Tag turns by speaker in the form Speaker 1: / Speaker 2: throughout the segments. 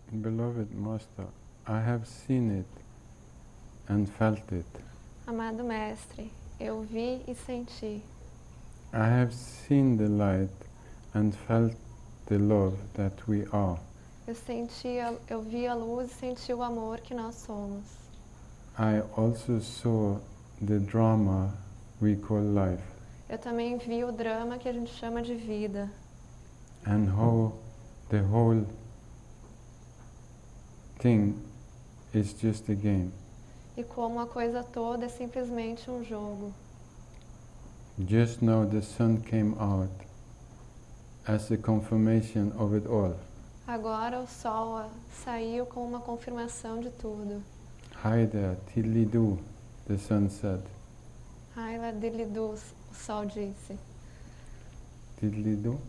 Speaker 1: Beloved Master, I have seen it and felt it.
Speaker 2: Amado Mestre, eu vi e senti.
Speaker 1: I have seen the light and felt the love that we are.
Speaker 2: Eu vi a luz e senti o amor que nós somos.
Speaker 1: I also saw the drama we call life,
Speaker 2: Eu também vi o drama que a gente chama de vida.
Speaker 1: and how the whole thing is just a game.
Speaker 2: E como a coisa toda é simplesmente um jogo.
Speaker 1: Just now the sun came out as a confirmation of it all.
Speaker 2: Agora o sol saiu com uma confirmação de tudo.
Speaker 1: Hi there, Tiddly-doo, the sun said.
Speaker 2: Haila Dilidu, o sol disse.
Speaker 1: Tiddly-doo?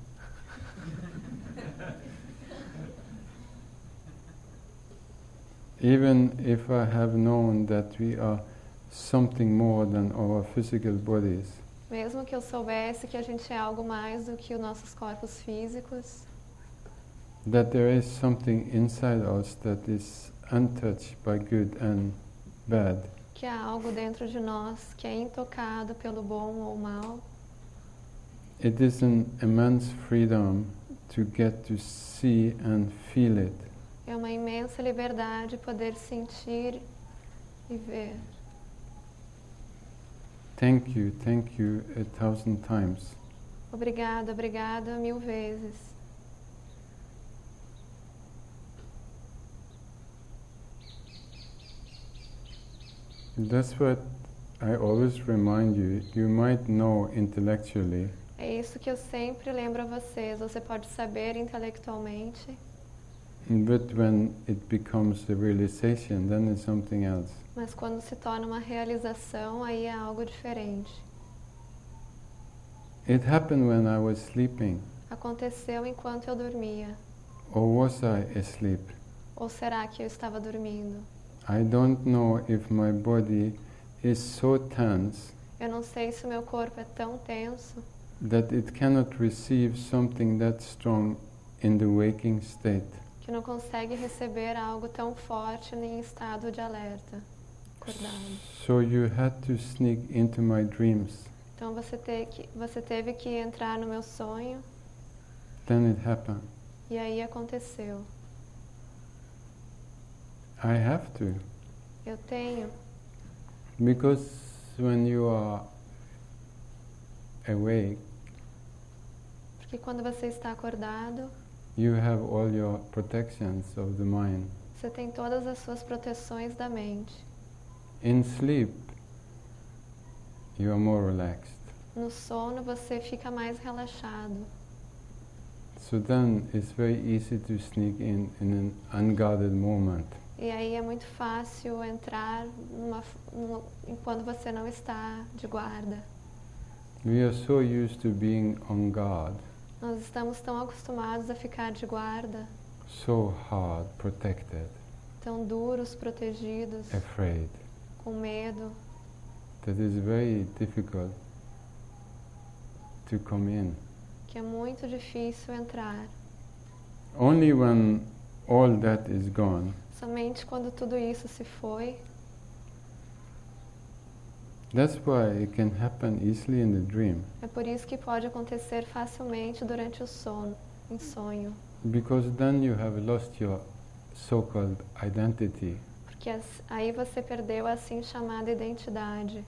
Speaker 1: Even if I have known that we are something more than our physical bodies,
Speaker 2: Mesmo que eu soubesse que a gente é algo mais do que os nossos corpos físicos,
Speaker 1: that there is something inside us that is untouched by good and bad,
Speaker 2: que há algo dentro de nós que é intocado pelo bom ou mal,
Speaker 1: it is an immense freedom to get to see and feel it.
Speaker 2: é uma imensa liberdade poder sentir e ver.
Speaker 1: Thank you 1,000 times.
Speaker 2: Obrigada, obrigada 1000 vezes.
Speaker 1: That's what I always remind you. You might know intellectually,
Speaker 2: É isso que eu sempre lembro a vocês. Você pode saber intelectualmente,
Speaker 1: but when it becomes a realization, then it's something else.
Speaker 2: mas quando se torna uma realização, aí é algo diferente.
Speaker 1: It happened when I was sleeping,
Speaker 2: Aconteceu enquanto eu dormia.
Speaker 1: or was I asleep?
Speaker 2: Ou será que eu estava dormindo?
Speaker 1: I don't know if my body is so tense
Speaker 2: Eu não sei se o meu corpo é tão tenso
Speaker 1: that it cannot receive something that strong in the waking state.
Speaker 2: que não consegue receber algo tão forte em estado de alerta, acordado.
Speaker 1: So you had to sneak into my dreams.
Speaker 2: Então você teve que entrar no meu sonho
Speaker 1: Then it happened.
Speaker 2: e aí aconteceu.
Speaker 1: I have to.
Speaker 2: Eu tenho,
Speaker 1: Because when you are awake,
Speaker 2: porque quando você está acordado,
Speaker 1: you have all your protections of the mind.
Speaker 2: você tem todas as suas proteções da mente.
Speaker 1: In sleep, you are more relaxed.
Speaker 2: No sono você fica mais relaxado.
Speaker 1: So then it's very easy to sneak in an unguarded moment.
Speaker 2: E aí é muito fácil entrar quando você não está de guarda.
Speaker 1: We are so used to being on guard,
Speaker 2: Nós estamos tão acostumados a ficar de guarda,
Speaker 1: so hard, protected,
Speaker 2: tão duros, protegidos,
Speaker 1: afraid,
Speaker 2: com medo,
Speaker 1: that it's very difficult to come in.
Speaker 2: que é muito difícil entrar.
Speaker 1: Only when all that is gone,
Speaker 2: Somente quando tudo isso se foi,
Speaker 1: that's why it can happen easily in the dream.
Speaker 2: é por isso que pode acontecer facilmente durante o sono, em sonho.
Speaker 1: Because then you have lost your so-called identity.
Speaker 2: Porque aí você perdeu a assim chamada identidade.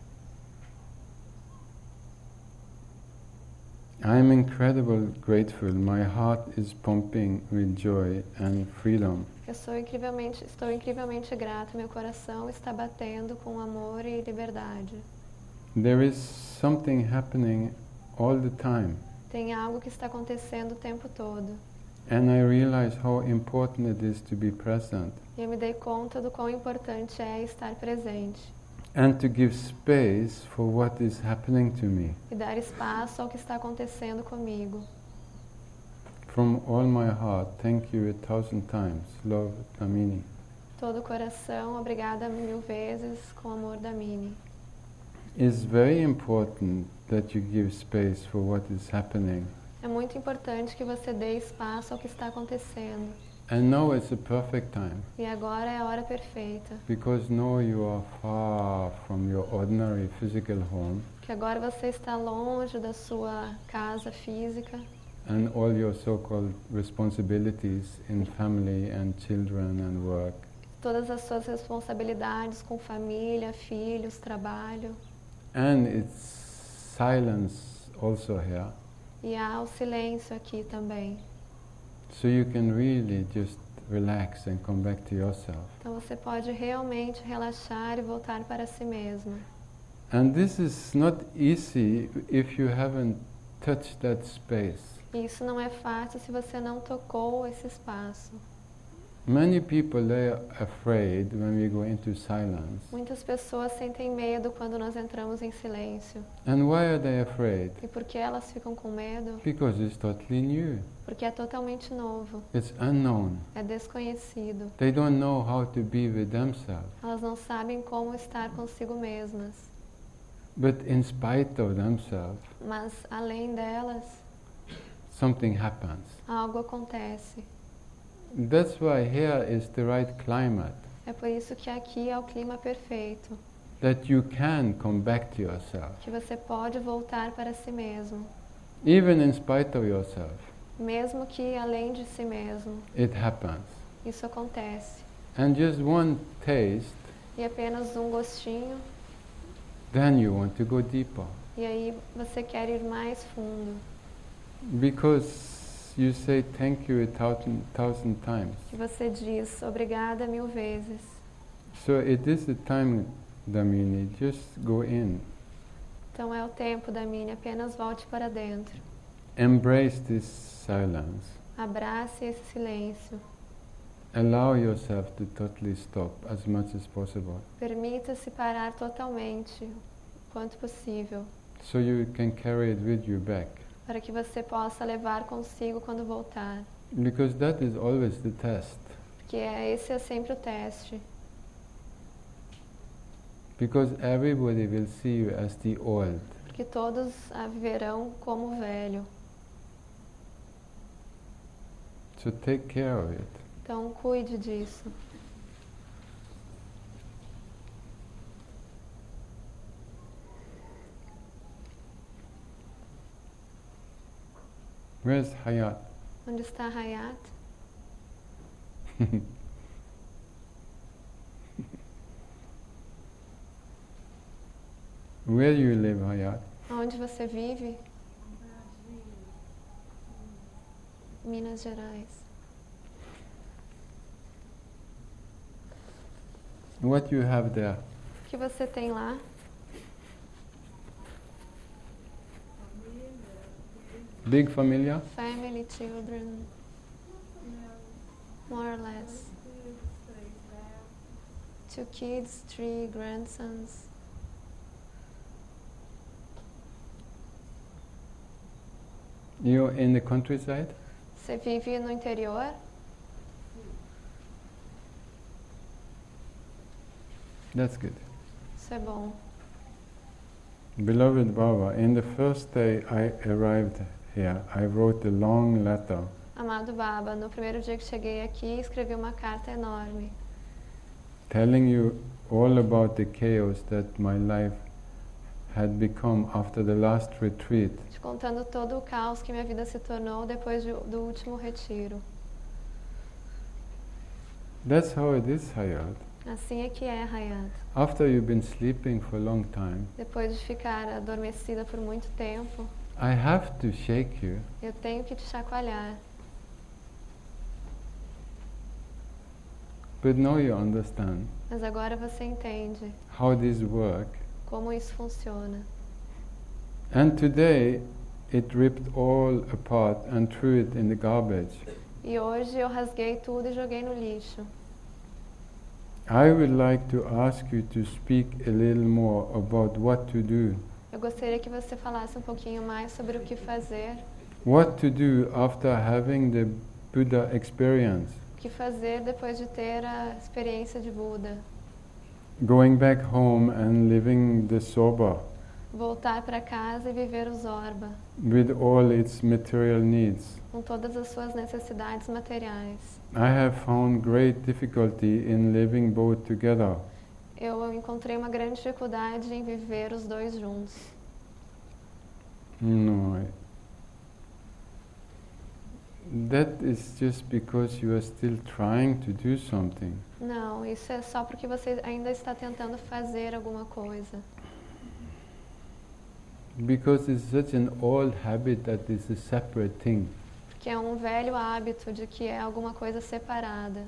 Speaker 1: I'm incredibly grateful. My heart is pumping with joy and freedom.
Speaker 2: Estou incrivelmente grato. Meu coração está batendo com amor e liberdade.
Speaker 1: There is something happening all the time.
Speaker 2: Tem algo que está acontecendo o tempo todo.
Speaker 1: And I realize how important it is to be present
Speaker 2: E eu me dei conta do quão importante é estar presente.
Speaker 1: and to give space for what is happening to me.
Speaker 2: E dar espaço ao que está acontecendo comigo.
Speaker 1: From all my heart, thank you 1,000 times. Love, Damini.
Speaker 2: Todo o coração, obrigada 1000 vezes, com amor da Mini.
Speaker 1: It's very important that you give space for what is happening
Speaker 2: É muito importante que você dê espaço ao que está acontecendo.
Speaker 1: And now it's a perfect time.
Speaker 2: E agora é a hora perfeita.
Speaker 1: Because now you are far from your ordinary physical home.
Speaker 2: Que agora você está longe da sua casa física.
Speaker 1: And all your so-called responsibilities in family and children and work.
Speaker 2: Todas as suas responsabilidades com família, filhos, trabalho.
Speaker 1: And it's silence also here.
Speaker 2: E há o silêncio aqui também.
Speaker 1: So you can really just relax and come back to yourself.
Speaker 2: Então você pode realmente relaxar e voltar para si mesmo.
Speaker 1: And this is not easy if you haven't touched that space.
Speaker 2: E isso não é fácil se você não tocou esse espaço.
Speaker 1: Many people, they are afraid when we go into silence.
Speaker 2: Muitas pessoas sentem medo quando nós entramos em silêncio.
Speaker 1: And why are they afraid?
Speaker 2: E por que elas ficam com medo?
Speaker 1: Because it's totally new.
Speaker 2: Porque é totalmente novo.
Speaker 1: It's unknown.
Speaker 2: É desconhecido.
Speaker 1: They don't know how to be with themselves.
Speaker 2: Elas não sabem como estar consigo mesmas.
Speaker 1: But in spite of themselves,
Speaker 2: Mas além delas,
Speaker 1: something happens.
Speaker 2: algo acontece.
Speaker 1: That's why here is the right climate.
Speaker 2: É por isso que aqui é o clima perfeito.
Speaker 1: That you can come back to yourself.
Speaker 2: Que você pode voltar para si mesmo.
Speaker 1: Even in spite of yourself,
Speaker 2: Mesmo que além de si mesmo.
Speaker 1: it happens.
Speaker 2: Isso acontece.
Speaker 1: And just one taste,
Speaker 2: E apenas um gostinho.
Speaker 1: then you want to go deeper.
Speaker 2: E aí você quer ir mais fundo.
Speaker 1: Because you say thank you a thousand times.
Speaker 2: Que você diz obrigada 1000 vezes.
Speaker 1: So it is the time, Damini, just go in.
Speaker 2: Então é o tempo da minha, apenas volte para dentro.
Speaker 1: Embrace this silence.
Speaker 2: Abrace esse silêncio.
Speaker 1: Allow yourself to totally stop as much as possible.
Speaker 2: Permita-se parar totalmente, o quanto possível,
Speaker 1: So you can carry it with you back.
Speaker 2: para que você possa levar consigo quando voltar.
Speaker 1: Because that is always the test.
Speaker 2: Porque esse é sempre o teste.
Speaker 1: Because everybody will see you as the old.
Speaker 2: Porque todos a viverão como velho.
Speaker 1: So take care of it.
Speaker 2: Então cuide disso.
Speaker 1: Where's Hayat?
Speaker 2: Onde está Hayat?
Speaker 1: Where you live, Hayat?
Speaker 2: Onde você vive? Minas Gerais.
Speaker 1: What you have there?
Speaker 2: O que você tem lá?
Speaker 1: Big familia?
Speaker 2: Family, children, more or less. 2 kids, 3 grandsons.
Speaker 1: You're in the countryside?
Speaker 2: Você vive no interior?
Speaker 1: That's good.
Speaker 2: Isso é bom.
Speaker 1: Beloved Baba, in the first day I arrived here, I wrote a long letter
Speaker 2: Amado Baba, no primeiro dia que cheguei aqui, escrevi uma carta enorme,
Speaker 1: telling you all about the chaos that my life had become after the last retreat.
Speaker 2: te contando todo o caos que minha vida se tornou depois do último retiro.
Speaker 1: That's how it is, Hayat.
Speaker 2: Assim é que é, Hayat.
Speaker 1: After you've been sleeping for a long time,
Speaker 2: Depois de ficar adormecida por muito tempo,
Speaker 1: I have to shake you
Speaker 2: eu tenho que te chacoalhar.
Speaker 1: but now you understand
Speaker 2: Mas agora você entende
Speaker 1: how this works.
Speaker 2: como isso funciona.
Speaker 1: And today it ripped all apart and threw it in the garbage.
Speaker 2: E hoje eu rasguei tudo e joguei no lixo.
Speaker 1: I would like to ask you to speak a little more about what to do.
Speaker 2: Eu gostaria que você falasse um pouquinho mais sobre o que fazer.
Speaker 1: What to do after having the Buddha experience.
Speaker 2: O que fazer depois de ter a experiência de Buda.
Speaker 1: Going back home and living the soba.
Speaker 2: voltar para casa e viver o Zorba,
Speaker 1: with all its material needs.
Speaker 2: com todas as suas necessidades materiais.
Speaker 1: I have found great difficulty in living both together.
Speaker 2: Eu encontrei uma grande dificuldade em viver os dois juntos.
Speaker 1: No, that is just because you are still trying to do something.
Speaker 2: Não, isso é só porque você ainda está tentando fazer alguma coisa.
Speaker 1: Because it's such an old habit that it's a separate thing.
Speaker 2: Porque é um velho hábito de que é alguma coisa separada.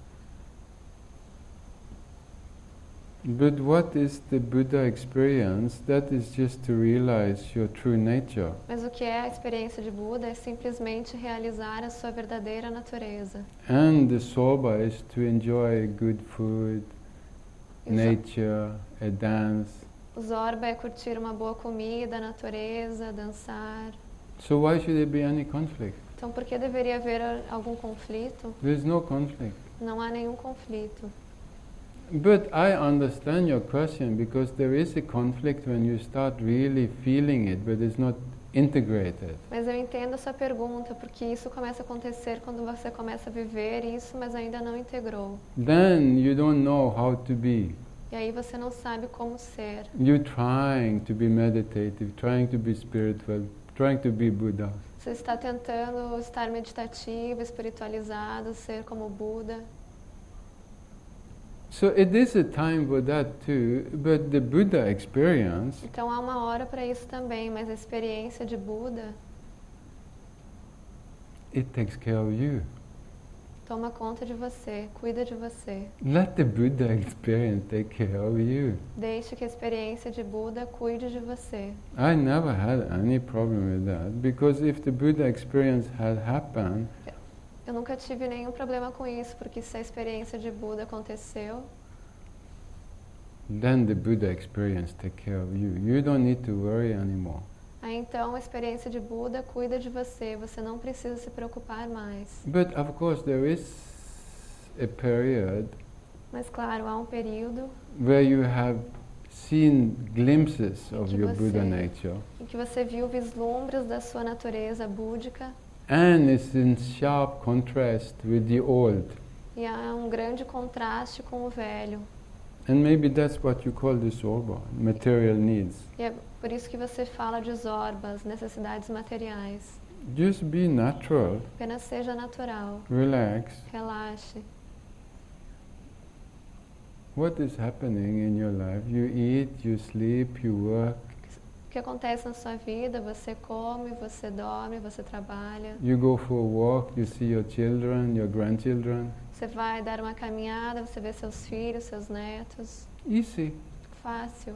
Speaker 1: But what is the Buddha experience? That is just to realize your true nature.
Speaker 2: Mas o que é a experiência de Buda é simplesmente realizar a sua verdadeira natureza.
Speaker 1: And the soba is to enjoy good food, nature, a dance.
Speaker 2: O Zorba é curtir uma boa comida, a natureza, dançar.
Speaker 1: So why should there be any conflict?
Speaker 2: Então por que deveria haver algum conflito?
Speaker 1: There is no conflict.
Speaker 2: Não há nenhum conflito.
Speaker 1: But I understand your question because there is a conflict when you start really feeling it, but it's not integrated.
Speaker 2: Mas eu entendo a sua pergunta, porque isso começa a acontecer quando você começa a viver isso, mas ainda não integrou.
Speaker 1: Then you don't know how to be.
Speaker 2: E aí você não sabe como ser.
Speaker 1: You're trying to be meditative, trying to be spiritual, trying to be Buddha.
Speaker 2: Você está tentando estar meditativo, espiritualizado, ser como Buda.
Speaker 1: So it is a time for that too, but the Buddha experience
Speaker 2: Então há uma hora para isso também, mas a experiência de Buda
Speaker 1: it takes care of you.
Speaker 2: toma conta de você, cuida de você.
Speaker 1: Let the Buddha experience take care of you.
Speaker 2: Deixe que a experiência de Buda cuide de você.
Speaker 1: I never had any problem with that because if the Buddha experience had happened,
Speaker 2: Eu nunca tive nenhum problema com isso, porque se a experiência de Buda aconteceu,
Speaker 1: then the Buddha experience take care of you. You don't need to worry anymore.
Speaker 2: aí então a experiência de Buda cuida de você, você não precisa se preocupar mais.
Speaker 1: But of course there is a period
Speaker 2: Mas claro, há um período
Speaker 1: where you have seen glimpses of
Speaker 2: que
Speaker 1: your Buddha
Speaker 2: você-
Speaker 1: nature.
Speaker 2: em que você viu vislumbres da sua natureza búdica,
Speaker 1: And it's in sharp contrast with the old.
Speaker 2: e há um grande contraste com o velho.
Speaker 1: And maybe that's what you call the soba, material needs.
Speaker 2: E é por isso que você fala de Zorba, as necessidades materiais.
Speaker 1: Just be natural,
Speaker 2: Apenas seja natural,
Speaker 1: relax.
Speaker 2: relaxe.
Speaker 1: What is happening in your life? You eat, you sleep, you work,
Speaker 2: O que acontece na sua vida? Você come, você dorme, você trabalha.
Speaker 1: you go for a walk, you see your children, your grandchildren.
Speaker 2: Você vai dar uma caminhada, você vê seus filhos, seus netos.
Speaker 1: Easy.
Speaker 2: Fácil.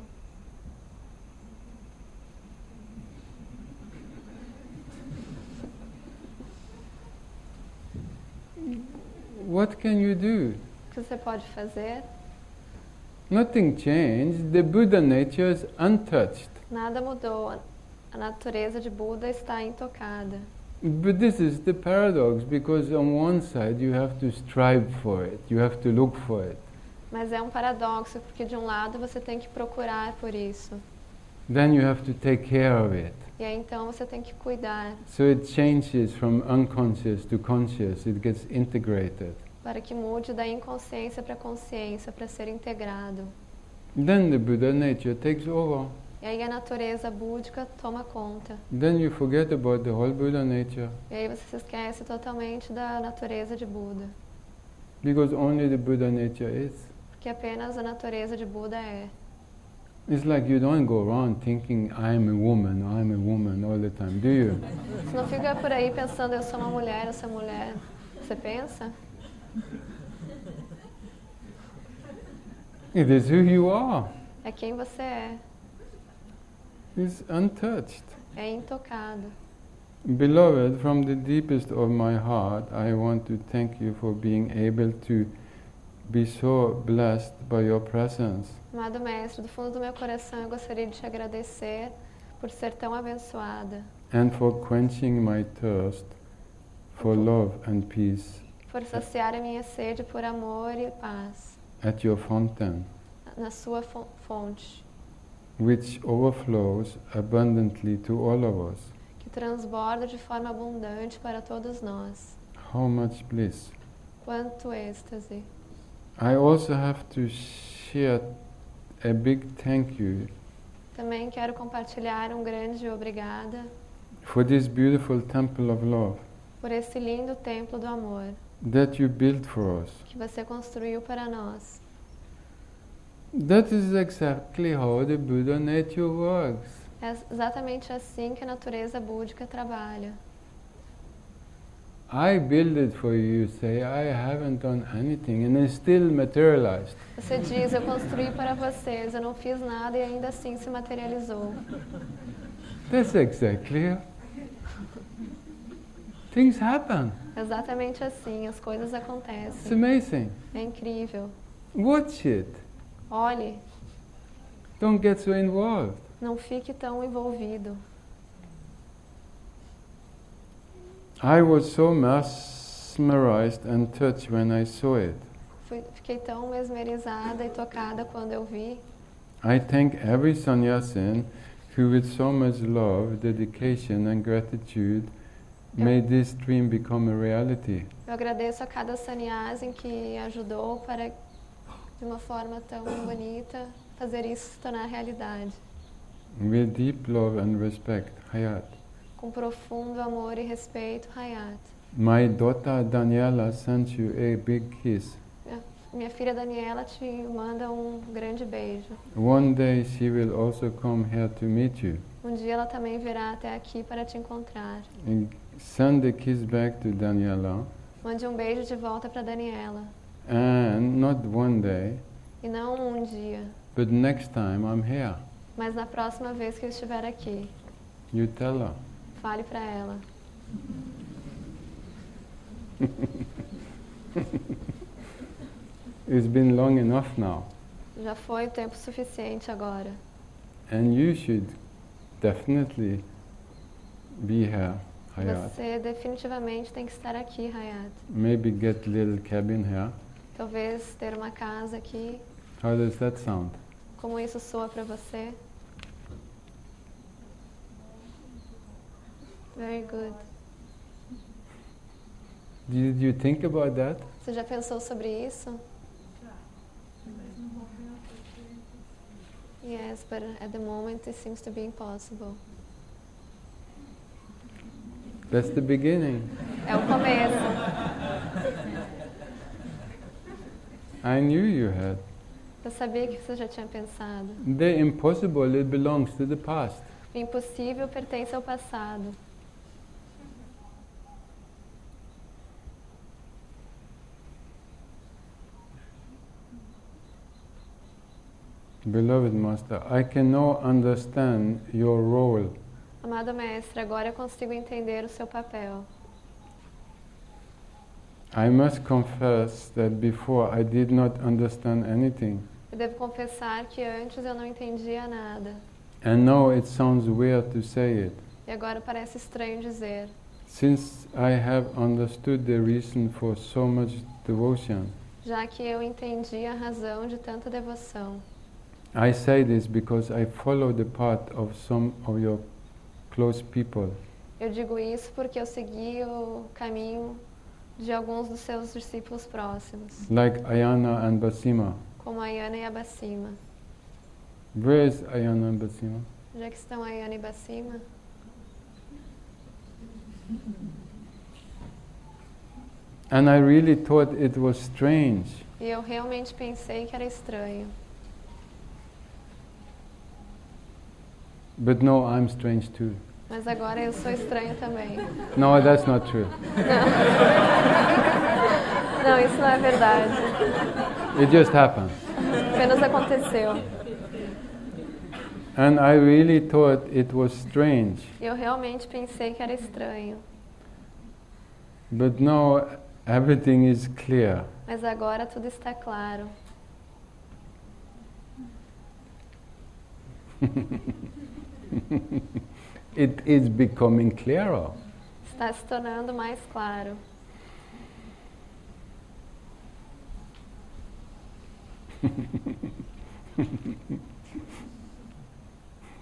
Speaker 1: What can you do?
Speaker 2: O que você pode fazer?
Speaker 1: Nothing changed. The Buddha nature is untouched.
Speaker 2: Nada mudou. A natureza de Buda está intocada.
Speaker 1: But this is the paradox, because on one side you have to strive for it, you have to look for it.
Speaker 2: Mas é um paradoxo, porque de um lado você tem que procurar por isso.
Speaker 1: Then you have to take care of it.
Speaker 2: E aí então você tem que cuidar
Speaker 1: So it changes from unconscious to conscious, it gets integrated.
Speaker 2: para que mude da inconsciência para a consciência, para ser integrado.
Speaker 1: Then the Buddha nature takes over.
Speaker 2: E aí a natureza búdica toma conta.
Speaker 1: Then you forget about the whole Buddha nature,
Speaker 2: E aí você se esquece totalmente da natureza de Buda.
Speaker 1: because only the Buddha nature is.
Speaker 2: Porque apenas a natureza de Buda é.
Speaker 1: It's like you don't go around thinking, I'm a woman all the time, do you?
Speaker 2: Você não fica por aí pensando, eu sou uma mulher, eu sou mulher. Você pensa?
Speaker 1: It is who you are.
Speaker 2: É quem você é.
Speaker 1: It's untouched.
Speaker 2: É intocado.
Speaker 1: Beloved, from the deepest of my heart, I want to thank you for being able to be so blessed by your presence.
Speaker 2: Amado Mestre, do fundo do meu coração eu gostaria de te agradecer por ser tão abençoada.
Speaker 1: And for quenching my thirst for love and peace
Speaker 2: Por saciar a minha sede por amor e paz
Speaker 1: at your fountain.
Speaker 2: na sua fonte.
Speaker 1: which overflows abundantly to all of us.
Speaker 2: que transborda de forma abundante para todos nós.
Speaker 1: How much bliss.
Speaker 2: Quanto êxtase.
Speaker 1: I also have to share a big thank you
Speaker 2: Também quero compartilhar um grande obrigada
Speaker 1: for this beautiful temple of love
Speaker 2: por esse lindo templo do amor
Speaker 1: that you built for us.
Speaker 2: que você construiu para nós.
Speaker 1: That is exactly how the Buddha nature works.
Speaker 2: É exatamente assim que a natureza búdica trabalha.
Speaker 1: I build it for you, you say, I haven't done anything, and it's still materialized.
Speaker 2: Você diz, eu construí para vocês, eu não fiz nada e ainda assim se materializou.
Speaker 1: That's exactly. Things happen.
Speaker 2: Exatamente assim, as coisas
Speaker 1: It's
Speaker 2: acontecem.
Speaker 1: amazing.
Speaker 2: É incrível.
Speaker 1: Watch it.
Speaker 2: Olhe,
Speaker 1: Don't get so involved.
Speaker 2: não fique tão envolvido.
Speaker 1: I was so mesmerized and touched when I saw it.
Speaker 2: Fiquei tão mesmerizada e tocada quando eu vi.
Speaker 1: I thank every sannyasin who with so much love, dedication and gratitude made this dream become a reality.
Speaker 2: Eu agradeço a cada sannyasi que ajudou para, de uma forma tão bonita, fazer isso se tornar realidade.
Speaker 1: With deep love and respect, Hayat.
Speaker 2: Com profundo amor e respeito, Hayat.
Speaker 1: My daughter Daniela sent you a big kiss.
Speaker 2: Minha filha Daniela te manda um grande beijo.
Speaker 1: One day she will also come here to meet you.
Speaker 2: Um dia ela também virá até aqui para te encontrar.
Speaker 1: And send a kiss back to Daniela.
Speaker 2: Mande um beijo de volta para Daniela.
Speaker 1: And not one day,
Speaker 2: E não um dia,
Speaker 1: but next time I'm here.
Speaker 2: mas na próxima vez que eu estiver aqui.
Speaker 1: You tell her.
Speaker 2: Fale para ela.
Speaker 1: It's been long enough now.
Speaker 2: Já foi o tempo suficiente agora.
Speaker 1: And you should definitely be here, Hayat.
Speaker 2: Você definitivamente tem que estar aqui, Hayat.
Speaker 1: Maybe get little cabin here.
Speaker 2: Talvez ter uma casa aqui.
Speaker 1: How does that sound?
Speaker 2: Como isso soa para você? Very good.
Speaker 1: Did you think about that?
Speaker 2: Você já pensou sobre isso? Yes, but at the moment it seems to be impossible.
Speaker 1: That's the beginning.
Speaker 2: É o começo.
Speaker 1: I knew you had.
Speaker 2: Eu sabia que você já tinha pensado.
Speaker 1: The impossible, it belongs to the past.
Speaker 2: O impossível pertence ao passado.
Speaker 1: Beloved Master, I can now understand your role.
Speaker 2: Amado Mestre, agora eu consigo entender o seu papel.
Speaker 1: I must confess that before I did not understand anything.
Speaker 2: Eu devo confessar que antes eu não entendia nada.
Speaker 1: And now it sounds weird to say it.
Speaker 2: E agora parece estranho dizer.
Speaker 1: Since I have understood the reason for so much devotion,
Speaker 2: Já que eu entendi a razão de tanta devoção.
Speaker 1: I say this because I follow the path of some of your close people.
Speaker 2: Eu digo isso porque eu segui o caminho de alguns dos seus discípulos próximos,
Speaker 1: Like Ayana and Basima.
Speaker 2: como a Ayana e a Basima.
Speaker 1: Where is Ayana and Basima?
Speaker 2: Já que estão a Ayana e Basima,
Speaker 1: And I really thought it was strange.
Speaker 2: e eu realmente pensei que era estranho.
Speaker 1: But no, I'm strange too.
Speaker 2: Mas agora eu sou estranho também.
Speaker 1: No, that's not true.
Speaker 2: Não, isso não é verdade.
Speaker 1: It just happened.
Speaker 2: Apenas aconteceu.
Speaker 1: And I really thought it was strange.
Speaker 2: E eu realmente pensei que era estranho.
Speaker 1: But now everything is clear.
Speaker 2: Mas agora tudo está claro.
Speaker 1: It is becoming clearer.
Speaker 2: Está se tornando mais claro.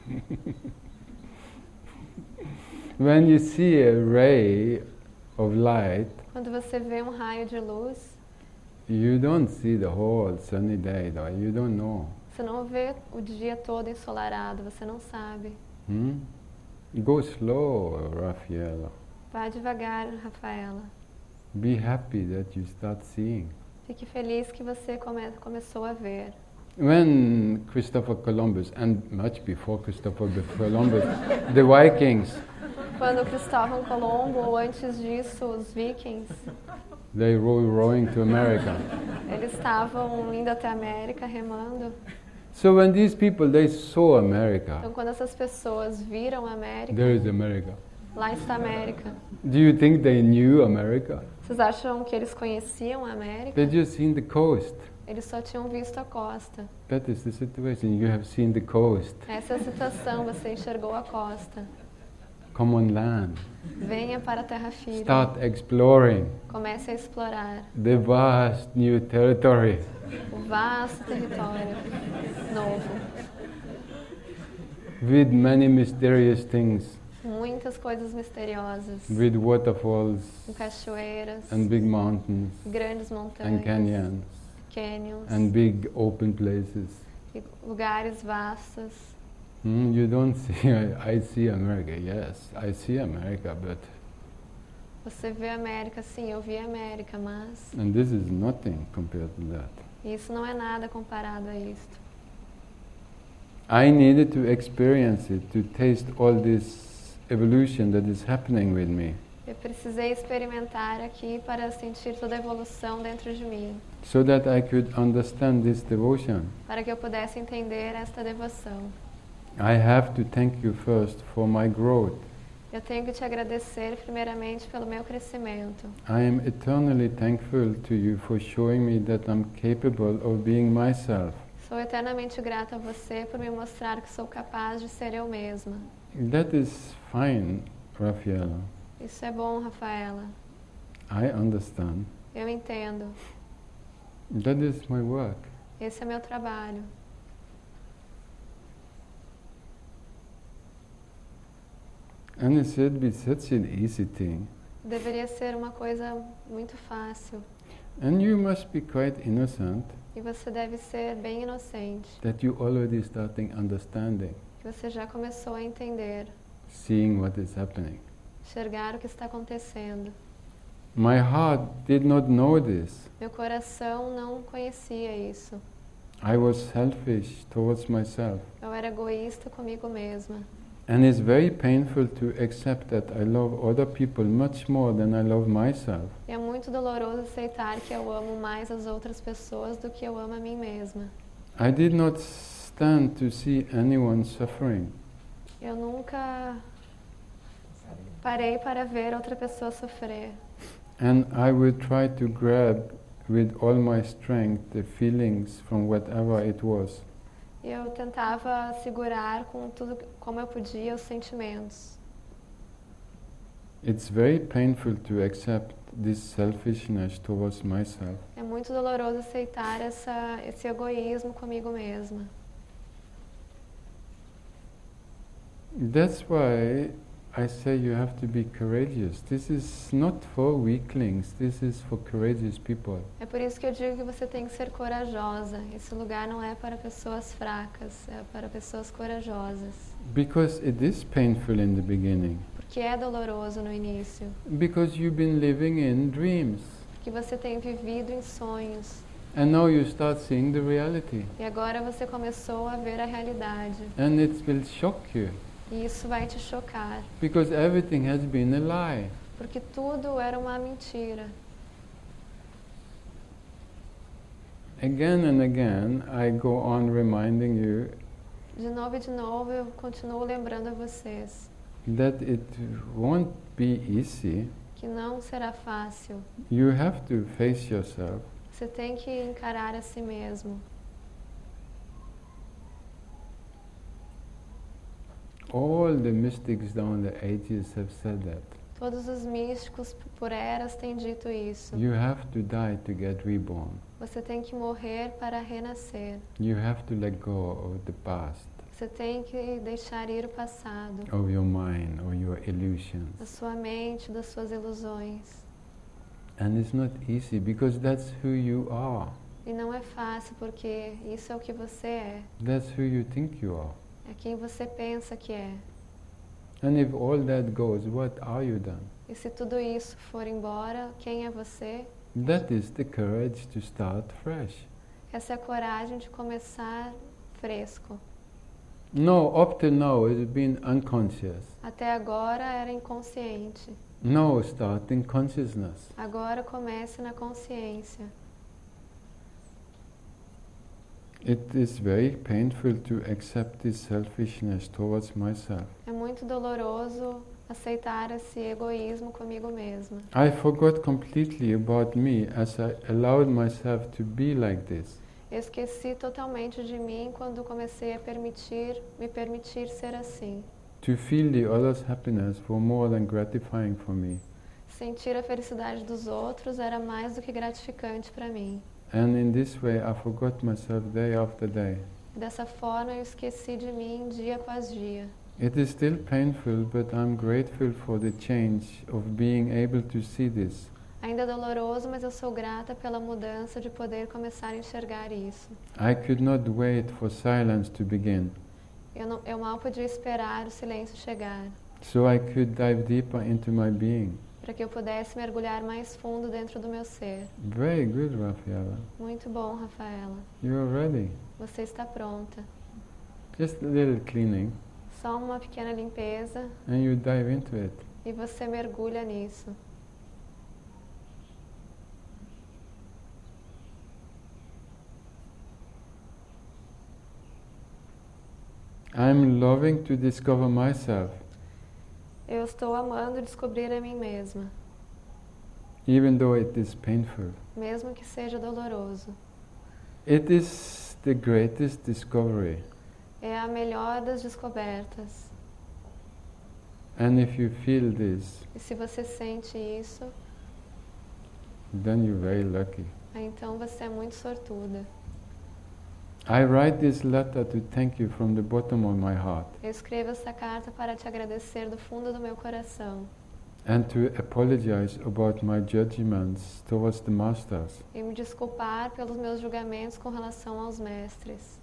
Speaker 1: When you see a ray of light,
Speaker 2: Quando você vê um raio de luz,
Speaker 1: you don't see the whole sunny day, though. You don't know.
Speaker 2: você não vê o dia todo ensolarado, você não sabe.
Speaker 1: Go slow, Rafaela.
Speaker 2: Vá devagar, Rafaela.
Speaker 1: Be happy that you start seeing.
Speaker 2: Fique feliz que você começou a ver.
Speaker 1: When Christopher Columbus, and much before Christopher Columbus, the Vikings,
Speaker 2: Quando Cristóvão Colombo, ou antes disso, os vikings,
Speaker 1: they were rowing to America.
Speaker 2: eles estavam indo até a América remando.
Speaker 1: So when these people, they saw America,
Speaker 2: Então, quando essas pessoas viram a América,
Speaker 1: there is America.
Speaker 2: lá está a América.
Speaker 1: Do you think they knew America?
Speaker 2: Vocês acham que eles conheciam a América?
Speaker 1: They just seen the coast.
Speaker 2: Eles só tinham visto a costa.
Speaker 1: That is the situation. You have seen the coast.
Speaker 2: Essa é a situação, você enxergou a costa.
Speaker 1: Come on land.
Speaker 2: Venha para a terra firme.
Speaker 1: Start exploring
Speaker 2: Comece a explorar
Speaker 1: the vast new territory.
Speaker 2: o vasto território novo.
Speaker 1: With many mysterious things.
Speaker 2: Muitas coisas misteriosas.
Speaker 1: With waterfalls
Speaker 2: Com cachoeiras,
Speaker 1: and big mountains
Speaker 2: grandes
Speaker 1: and
Speaker 2: montanhas,
Speaker 1: canyons
Speaker 2: canyons,
Speaker 1: and big open places.
Speaker 2: e lugares vastos.
Speaker 1: You don't see, I see America, yes, I see America, but,
Speaker 2: Você vê a América, sim, eu vi a América, mas
Speaker 1: and this is nothing compared to that.
Speaker 2: isso não é nada comparado a isto.
Speaker 1: I needed to experience it, to taste all this evolution that is happening with me,
Speaker 2: Eu precisei experimentar aqui para sentir toda a evolução dentro de mim,
Speaker 1: so that I could understand this devotion.
Speaker 2: para que eu pudesse entender esta devoção.
Speaker 1: I have to thank you first for my growth.
Speaker 2: Eu tenho que te agradecer primeiramente pelo meu crescimento.
Speaker 1: I am eternally thankful to you for showing me that I'm capable of being myself.
Speaker 2: Sou eternamente grata a você por me mostrar que sou capaz de ser eu mesma.
Speaker 1: That is fine, Rafaela.
Speaker 2: Isso é bom, Rafaela.
Speaker 1: I understand.
Speaker 2: Eu entendo.
Speaker 1: That is my work.
Speaker 2: Esse é meu trabalho.
Speaker 1: And it should be such an easy thing.
Speaker 2: Deveria ser uma coisa muito fácil.
Speaker 1: And you must be quite innocent
Speaker 2: E você deve ser bem inocente.
Speaker 1: that you already starting understanding,
Speaker 2: Que você já começou a entender,
Speaker 1: seeing what is happening.
Speaker 2: enxergar o que está acontecendo.
Speaker 1: My heart did not know this.
Speaker 2: Meu coração não conhecia isso.
Speaker 1: I was selfish towards myself.
Speaker 2: Eu era egoísta comigo mesma.
Speaker 1: And it's very painful to accept that I love other people much more than I love myself.
Speaker 2: E é muito doloroso aceitar que eu amo mais as outras pessoas do que eu amo a mim mesma.
Speaker 1: I did not stand to see anyone suffering.
Speaker 2: Eu nunca parei para ver outra pessoa sofrer.
Speaker 1: And I would try to grab with all my strength the feelings from whatever it was.
Speaker 2: E eu tentava segurar com tudo como eu podia os sentimentos.
Speaker 1: It's very painful to accept this selfishness towards myself.
Speaker 2: É muito doloroso aceitar esse egoísmo comigo mesma.
Speaker 1: That's why I say you have to be courageous. This is not for weaklings, this is for courageous people.
Speaker 2: É por isso que eu digo que você tem que ser corajosa. Esse lugar não é para pessoas fracas, é para pessoas corajosas.
Speaker 1: Because it is painful in the beginning.
Speaker 2: Porque é doloroso no início.
Speaker 1: Because you've been living in dreams.
Speaker 2: Que você tem vivido em sonhos.
Speaker 1: And now you start seeing the reality.
Speaker 2: E agora você começou a ver a realidade.
Speaker 1: And it will shock you.
Speaker 2: E isso vai te chocar.
Speaker 1: Because everything has been a lie.
Speaker 2: Porque tudo era uma mentira.
Speaker 1: Again and again, I go on reminding you
Speaker 2: De novo e de novo eu continuo lembrando a vocês
Speaker 1: that it won't be easy.
Speaker 2: que não será fácil.
Speaker 1: You have to face yourself.
Speaker 2: Você tem que encarar a si mesmo.
Speaker 1: All the mystics down the ages have said that.
Speaker 2: Todos os místicos por eras têm dito isso.
Speaker 1: You have to die to get reborn.
Speaker 2: Você tem que morrer para renascer.
Speaker 1: You have to let go of the past.
Speaker 2: Você tem que deixar ir o passado,
Speaker 1: of your mind or your illusions.
Speaker 2: da sua mente, das suas ilusões.
Speaker 1: And it's not easy because that's who you are.
Speaker 2: E não é fácil porque isso é o que você é.
Speaker 1: That's who you think you are.
Speaker 2: É quem você pensa que é.
Speaker 1: And if all that goes, what are you then?
Speaker 2: E se tudo isso for embora, quem é você?
Speaker 1: That is the courage to start fresh.
Speaker 2: Essa é a coragem de começar fresco.
Speaker 1: No, up till now it's been unconscious.
Speaker 2: Até agora era inconsciente.
Speaker 1: Now start in consciousness.
Speaker 2: Agora comece na consciência.
Speaker 1: It is very painful to accept this selfishness towards myself.
Speaker 2: É muito doloroso aceitar esse egoísmo comigo mesma.
Speaker 1: I forgot completely about me as I allowed myself to be like this.
Speaker 2: Eu esqueci totalmente de mim quando comecei a me permitir ser assim.
Speaker 1: To feel the other's happiness was more than gratifying for me.
Speaker 2: Sentir a felicidade dos outros era mais do que gratificante para mim.
Speaker 1: And in this way I forgot myself day after day.
Speaker 2: Dessa forma eu esqueci de mim dia após dia.
Speaker 1: It is still painful, but I'm grateful for the change of being able to see this.
Speaker 2: Ainda é doloroso, mas eu sou grata pela mudança de poder começar a enxergar isso.
Speaker 1: I could not wait for silence to begin,
Speaker 2: Eu mal podia esperar o silêncio chegar,
Speaker 1: so I could dive deeper into my being.
Speaker 2: para que eu pudesse mergulhar mais fundo dentro do meu ser.
Speaker 1: Very good, Rafaela.
Speaker 2: Muito bom, Rafaela.
Speaker 1: You're ready.
Speaker 2: Você está pronta.
Speaker 1: Just a little cleaning,
Speaker 2: Só uma pequena limpeza
Speaker 1: and you dive into it.
Speaker 2: e você mergulha nisso.
Speaker 1: I'm loving to discover myself,
Speaker 2: Eu estou amando descobrir a mim mesma,
Speaker 1: even though it is painful.
Speaker 2: mesmo que seja doloroso.
Speaker 1: It is the greatest discovery.
Speaker 2: É a melhor das descobertas.
Speaker 1: And if you feel this,
Speaker 2: E se você sente isso,
Speaker 1: then you're very lucky.
Speaker 2: aí então você é muito sortuda.
Speaker 1: I write this letter to thank you from the bottom of my heart
Speaker 2: Eu escrevo essa carta para te agradecer do fundo do meu coração
Speaker 1: and to apologize about my judgments towards the masters.
Speaker 2: e me desculpar pelos meus julgamentos com relação aos mestres.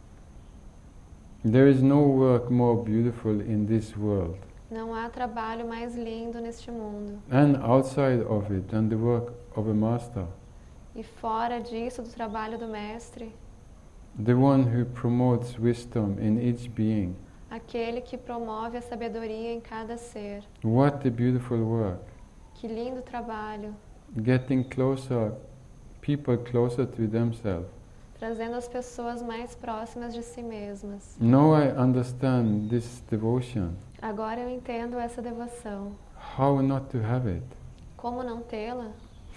Speaker 1: There is no work more beautiful in this world
Speaker 2: Não há trabalho mais lindo neste mundo.
Speaker 1: and outside of it than the work of a master,
Speaker 2: E fora disso, do trabalho do mestre,
Speaker 1: the one who promotes wisdom in each being.
Speaker 2: aquele que promove a sabedoria em cada ser.
Speaker 1: What a beautiful work.
Speaker 2: Que lindo trabalho,
Speaker 1: Getting closer, people closer to themselves.
Speaker 2: trazendo as pessoas mais próximas de si mesmas.
Speaker 1: Now I understand this devotion.
Speaker 2: Agora eu entendo essa devoção.
Speaker 1: How not to have it?
Speaker 2: Como não tê-la?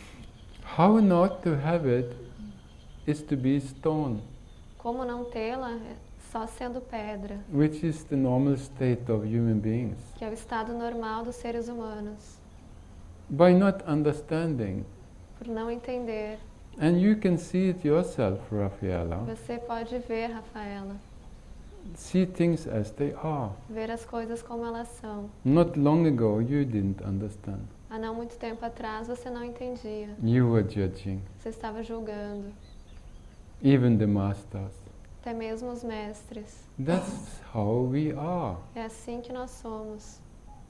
Speaker 1: How not to have it is to be stone,
Speaker 2: Como não tê-la só sendo pedra,
Speaker 1: which is the normal state of human beings.
Speaker 2: que é o estado normal dos seres humanos.
Speaker 1: By not understanding,
Speaker 2: Por não entender,
Speaker 1: and you can see it yourself, Rafaela,
Speaker 2: você pode ver, Rafaela,
Speaker 1: see things as they are.
Speaker 2: ver as coisas como elas são.
Speaker 1: Not long ago you didn't understand.
Speaker 2: Há não muito tempo atrás você não entendia.
Speaker 1: You were judging,
Speaker 2: Você estava julgando,
Speaker 1: even the masters.
Speaker 2: até mesmo os mestres.
Speaker 1: That's how we are.
Speaker 2: É assim que nós somos.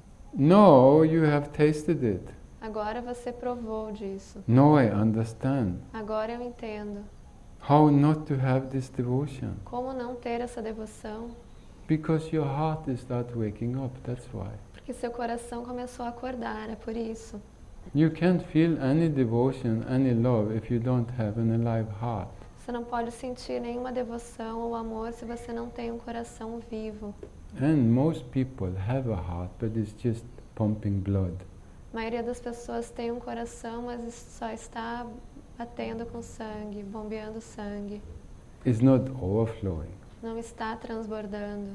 Speaker 1: Now you have tasted it.
Speaker 2: Agora você provou disso.
Speaker 1: Now I understand.
Speaker 2: Agora eu entendo.
Speaker 1: How not to have this devotion.
Speaker 2: Como não ter essa devoção?
Speaker 1: Because your heart is start waking up, that's why.
Speaker 2: Porque seu coração começou a acordar, é por isso.
Speaker 1: You can't feel any devotion, any love if you don't have an alive heart.
Speaker 2: Você não pode sentir nenhuma devoção ou amor se você não tem um coração vivo.
Speaker 1: And most people have a heart, but it's just pumping blood.
Speaker 2: A maioria das pessoas tem um coração, mas só está batendo com sangue, bombeando sangue.
Speaker 1: It's not overflowing.
Speaker 2: Não está transbordando.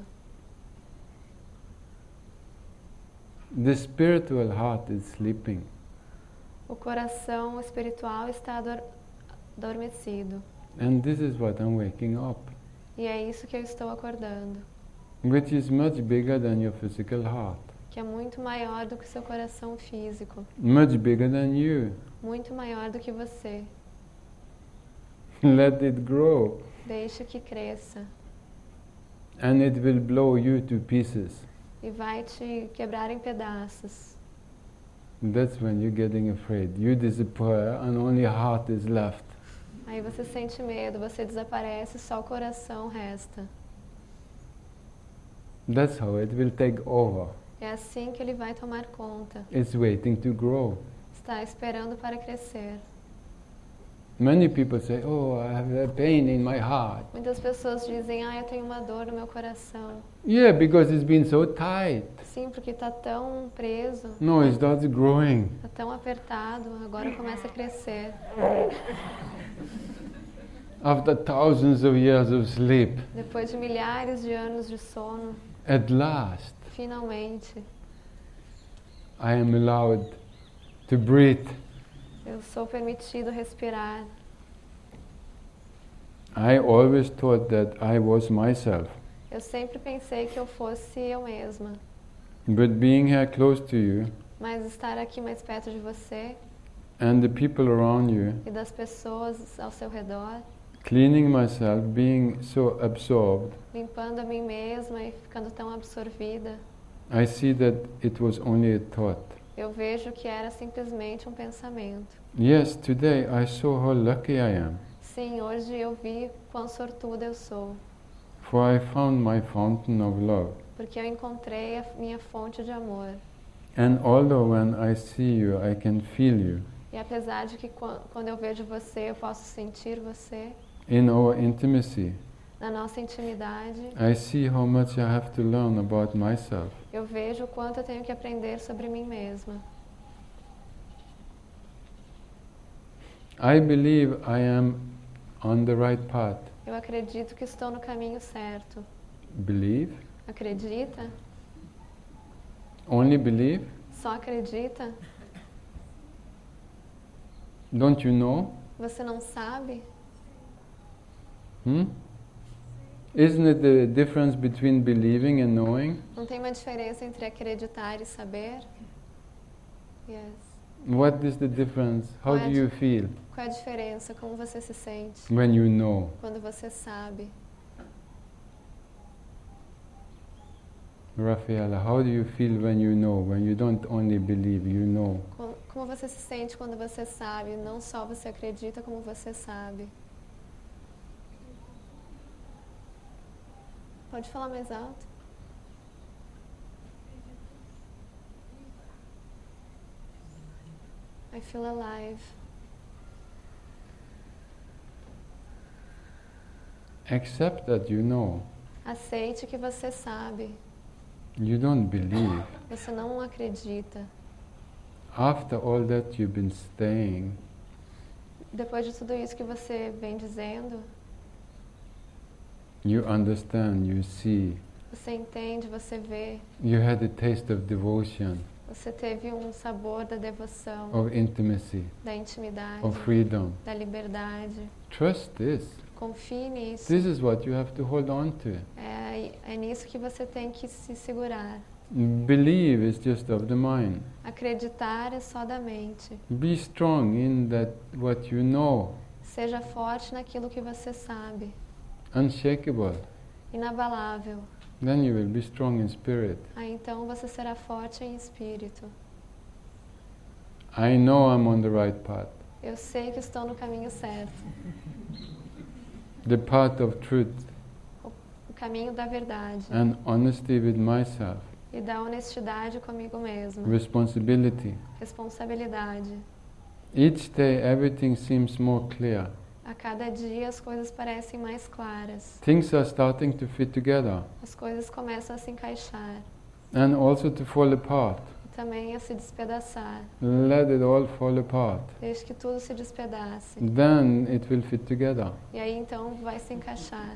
Speaker 1: The spiritual heart is sleeping.
Speaker 2: O coração espiritual está adormecido.
Speaker 1: And this is what I'm waking up.
Speaker 2: E é isso que eu estou acordando.
Speaker 1: which is much bigger than your physical heart,
Speaker 2: que é muito maior do que o seu coração físico,
Speaker 1: much bigger than you.
Speaker 2: muito maior do que você.
Speaker 1: Let it grow,
Speaker 2: Deixe que cresça
Speaker 1: and it will blow you to pieces.
Speaker 2: e vai te quebrar em pedaços.
Speaker 1: That's when you're getting afraid. You disappear and only heart is left.
Speaker 2: Aí você sente medo, você desaparece, só o coração resta.
Speaker 1: That's how it will take over.
Speaker 2: É assim que ele vai tomar conta.
Speaker 1: It's waiting to grow.
Speaker 2: Está esperando para crescer.
Speaker 1: Many people say, oh, I have a pain in my heart.
Speaker 2: Muitas pessoas dizem, eu tenho uma dor no meu coração.
Speaker 1: Yeah, because it's been so tight.
Speaker 2: Sim, porque está tão preso,
Speaker 1: No, it starts growing.
Speaker 2: está tão apertado, agora começa a crescer.
Speaker 1: After thousands of years of sleep,
Speaker 2: Depois de milhares de anos de sono,
Speaker 1: at last,
Speaker 2: finalmente,
Speaker 1: I am allowed to breathe.
Speaker 2: eu sou permitido respirar.
Speaker 1: I always thought that I was myself.
Speaker 2: Eu sempre pensei que eu fosse eu mesma.
Speaker 1: But being here close to you,
Speaker 2: Mas estar aqui mais perto de você
Speaker 1: and the people around you,
Speaker 2: e das pessoas ao seu redor,
Speaker 1: cleaning myself, being so absorbed,
Speaker 2: limpando a mim mesma e ficando tão absorvida,
Speaker 1: I see that it was only a thought.
Speaker 2: eu vejo que era simplesmente um pensamento.
Speaker 1: Yes, today I saw how lucky I am,
Speaker 2: Sim, hoje eu vi quão sortuda eu sou,
Speaker 1: for I found my fountain of love.
Speaker 2: porque eu encontrei a minha fonte de amor.
Speaker 1: And although when I see you, I can feel you,
Speaker 2: E apesar de que quando eu vejo você, eu posso sentir você,
Speaker 1: in our intimacy,
Speaker 2: na nossa intimidade,
Speaker 1: I see how much I have to learn about myself.
Speaker 2: eu vejo o quanto eu tenho que aprender sobre mim mesma.
Speaker 1: I believe I am on the right path.
Speaker 2: Eu acredito que estou no caminho certo.
Speaker 1: Believe?
Speaker 2: Acredita?
Speaker 1: Only believe?
Speaker 2: Só acredita?
Speaker 1: Don't you know?
Speaker 2: Você não sabe?
Speaker 1: Isn't it the difference between believing and knowing?
Speaker 2: Não tem uma diferença entre acreditar e saber? Yes.
Speaker 1: What is the difference? How do you feel
Speaker 2: Qual é a diferença? Como você se sente
Speaker 1: when you know?
Speaker 2: quando você sabe?
Speaker 1: Rafaela, how do you feel when you know? When you don't only believe, you know.
Speaker 2: Como você se sente quando você sabe? Não só você acredita, como você sabe. Pode falar mais alto? I feel alive.
Speaker 1: Accept that you know.
Speaker 2: Aceite que você sabe.
Speaker 1: You don't believe.
Speaker 2: Você não acredita.
Speaker 1: After all that you've been saying,
Speaker 2: Depois de tudo isso que você vem dizendo,
Speaker 1: you understand, you see.
Speaker 2: você entende, você vê.
Speaker 1: You had a taste of devotion,
Speaker 2: Você teve um sabor da devoção,
Speaker 1: of intimacy,
Speaker 2: da intimidade,
Speaker 1: of freedom.
Speaker 2: da liberdade.
Speaker 1: Trust this.
Speaker 2: Confie nisso.
Speaker 1: This is what you have to hold on to.
Speaker 2: É nisso que você tem que se segurar.
Speaker 1: Believe is just of the mind.
Speaker 2: Acreditar é só da mente.
Speaker 1: Be strong in that what you know.
Speaker 2: Seja forte naquilo que você sabe.
Speaker 1: Unshakable.
Speaker 2: Inabalável.
Speaker 1: Then you will be strong in spirit.
Speaker 2: Aí então você será forte em espírito.
Speaker 1: I know I'm on the right path.
Speaker 2: Eu sei que estou no caminho certo.
Speaker 1: The path of truth
Speaker 2: O caminho da verdade.
Speaker 1: and honesty with myself.
Speaker 2: E da honestidade comigo mesmo.
Speaker 1: Responsibility.
Speaker 2: Responsabilidade.
Speaker 1: Each day everything seems more clear.
Speaker 2: A cada dia as coisas parecem mais claras.
Speaker 1: Things are starting to fit together
Speaker 2: As coisas começam a se encaixar.
Speaker 1: and also to fall apart.
Speaker 2: E também a se despedaçar.
Speaker 1: Let it all fall apart.
Speaker 2: Desde que tudo se despedace.
Speaker 1: Then it will fit together.
Speaker 2: E aí então vai se encaixar.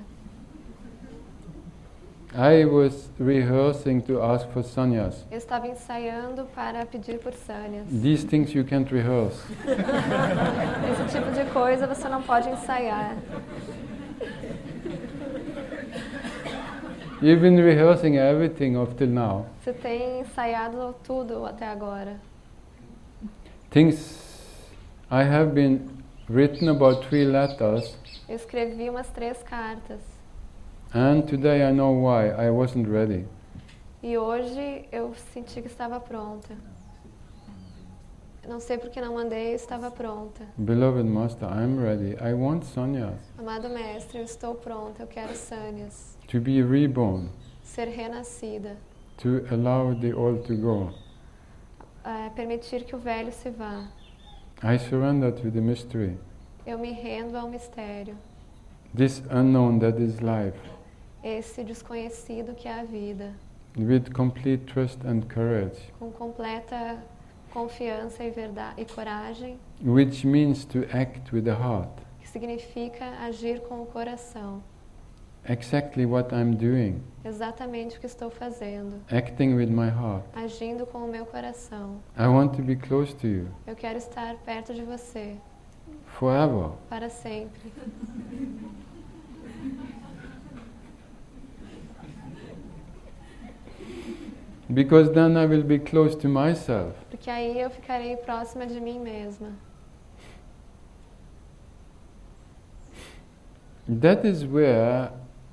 Speaker 1: I was rehearsing to ask for sannyas.
Speaker 2: Eu estava ensaiando para pedir por sânias.
Speaker 1: These things you can't rehearse.
Speaker 2: Esse tipo de coisa você não pode ensaiar.
Speaker 1: You've been rehearsing everything up till now.
Speaker 2: Você tem ensaiado tudo até agora.
Speaker 1: I have been written about 3 letters,
Speaker 2: Eu escrevi umas 3 cartas.
Speaker 1: and today I know why. I wasn't ready.
Speaker 2: E hoje eu senti que estava pronta. Não sei porque não mandei, eu estava pronta.
Speaker 1: Beloved Master, I'm ready. I want sannyas,
Speaker 2: Amado Mestre, eu estou pronta, eu quero sannyas.
Speaker 1: to be reborn,
Speaker 2: Ser renascida.
Speaker 1: to allow the old to go.
Speaker 2: Permitir que o velho se vá.
Speaker 1: I surrender to the mystery,
Speaker 2: Eu me rendo ao mistério.
Speaker 1: this unknown that is life,
Speaker 2: Esse desconhecido que é a vida.
Speaker 1: with complete trust and courage,
Speaker 2: Com completa confiança e verdade e coragem,
Speaker 1: which means to act with the heart.
Speaker 2: que significa agir com o coração.
Speaker 1: Exactly what I'm doing,
Speaker 2: Exatamente o que estou fazendo.
Speaker 1: acting with my heart.
Speaker 2: Agindo com o meu coração.
Speaker 1: I want to be close to you,
Speaker 2: Eu quero estar perto de você.
Speaker 1: forever.
Speaker 2: Para sempre.
Speaker 1: Because then I will be close to myself.
Speaker 2: Porque aí eu ficarei próxima de mim mesma.
Speaker 1: That is where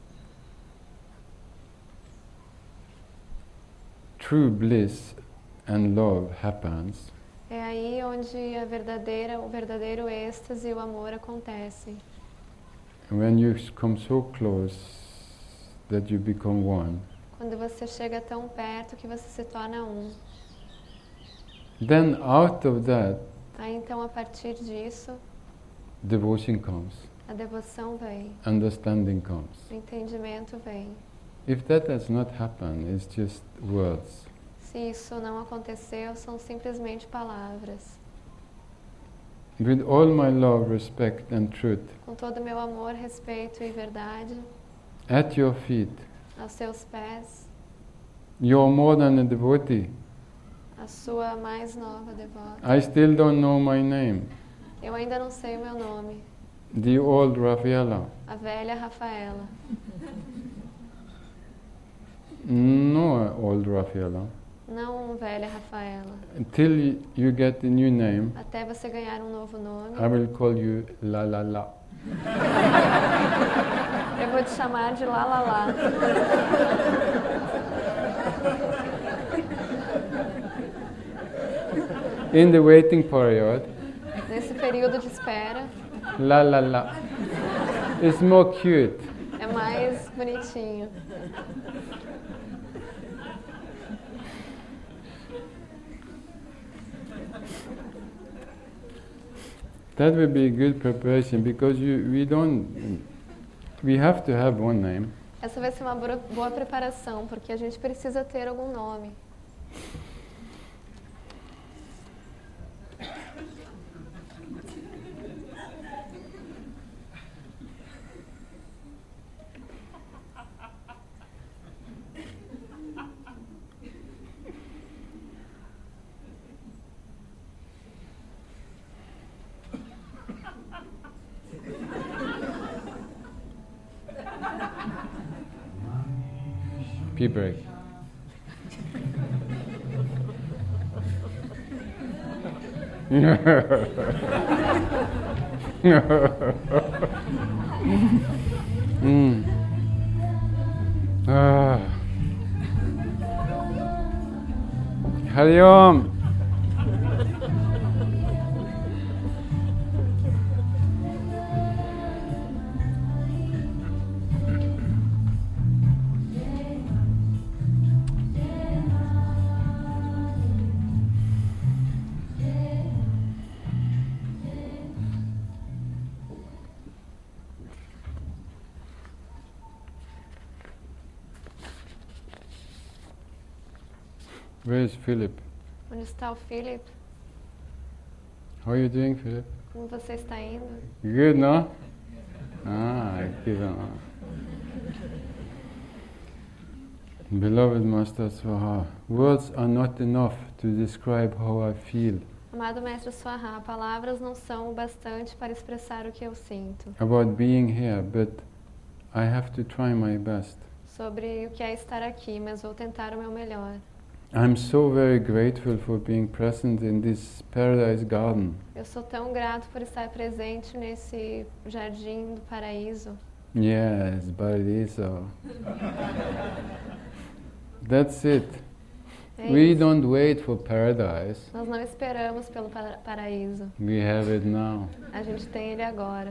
Speaker 1: true bliss and love happens.
Speaker 2: É aí onde o verdadeiro êxtase e o amor acontecem.
Speaker 1: When you come so close that you become one.
Speaker 2: Quando você chega tão perto que você se torna um.
Speaker 1: Then out of that,
Speaker 2: Aí então a partir disso,
Speaker 1: devotion comes,
Speaker 2: a devoção vem,
Speaker 1: understanding comes.
Speaker 2: o entendimento vem.
Speaker 1: If that has not happened, it's just words.
Speaker 2: Se isso não aconteceu, são simplesmente palavras.
Speaker 1: With all my love, respect and truth,
Speaker 2: Com todo o meu amor, respeito e verdade,
Speaker 1: at your feet,
Speaker 2: aos seus pés,
Speaker 1: you're more than a devotee.
Speaker 2: a sua mais nova devota.
Speaker 1: I still don't know my name.
Speaker 2: Eu ainda não sei o meu nome.
Speaker 1: The old Raffaella.
Speaker 2: A velha Rafaela.
Speaker 1: No old Raffaella.
Speaker 2: Não velha Rafaela.
Speaker 1: Until you get the new name,
Speaker 2: Até você ganhar um novo nome,
Speaker 1: I will call you La La La.
Speaker 2: eu vou te chamar de Lalala.
Speaker 1: In the waiting period,
Speaker 2: Nesse período de espera,
Speaker 1: La La La. It's more cute.
Speaker 2: é mais bonitinho.
Speaker 1: That will be a good preparation because we have to have one name.
Speaker 2: Essa vai ser uma boa preparação, porque a gente precisa ter algum nome.
Speaker 1: Pee break. Hari Om. Where is Philip?
Speaker 2: Onde está o Philip?
Speaker 1: How are you doing, Philip?
Speaker 2: Como você está indo?
Speaker 1: Good, no? Good. Beloved Master Swaha, words are not enough to describe how I feel
Speaker 2: Amado Mestre Swaha, palavras não são o bastante para expressar o que eu sinto.
Speaker 1: about being here, but I have to try my best.
Speaker 2: sobre o que é estar aqui, mas vou tentar o meu melhor.
Speaker 1: I'm so very grateful for being present in this paradise garden.
Speaker 2: Eu sou tão grato por estar presente nesse jardim do paraíso.
Speaker 1: Yes, Paradiso. That's it.
Speaker 2: É
Speaker 1: We
Speaker 2: isso.
Speaker 1: don't wait for paradise.
Speaker 2: Nós não esperamos pelo paraíso.
Speaker 1: We have it now.
Speaker 2: A gente tem ele agora.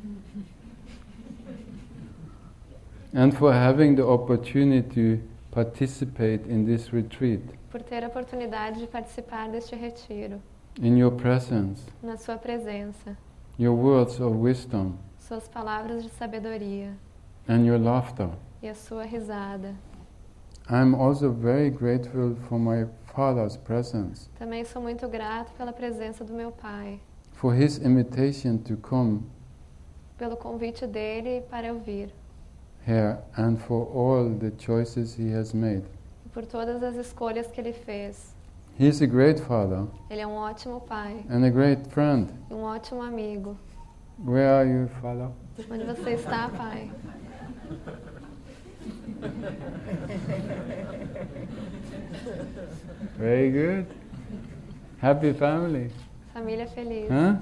Speaker 1: And for having the opportunity to participate in this retreat,
Speaker 2: Por ter a oportunidade de participar deste retiro,
Speaker 1: in your presence,
Speaker 2: na sua presença,
Speaker 1: your words of wisdom,
Speaker 2: suas palavras de sabedoria
Speaker 1: and your laughter.
Speaker 2: e a sua risada.
Speaker 1: I'm also very grateful for my father's presence,
Speaker 2: Também sou muito grato pela presença do meu pai,
Speaker 1: for his invitation to come
Speaker 2: pelo convite dele para eu vir,
Speaker 1: here, and for all the choices he has made.
Speaker 2: e por todas as escolhas que ele fez.
Speaker 1: He's a great father
Speaker 2: Ele é um ótimo pai
Speaker 1: and a great friend.
Speaker 2: e um ótimo amigo.
Speaker 1: Where are you, father?
Speaker 2: Onde você está, pai?
Speaker 1: Very good. Happy family.
Speaker 2: Família feliz.
Speaker 1: Huh?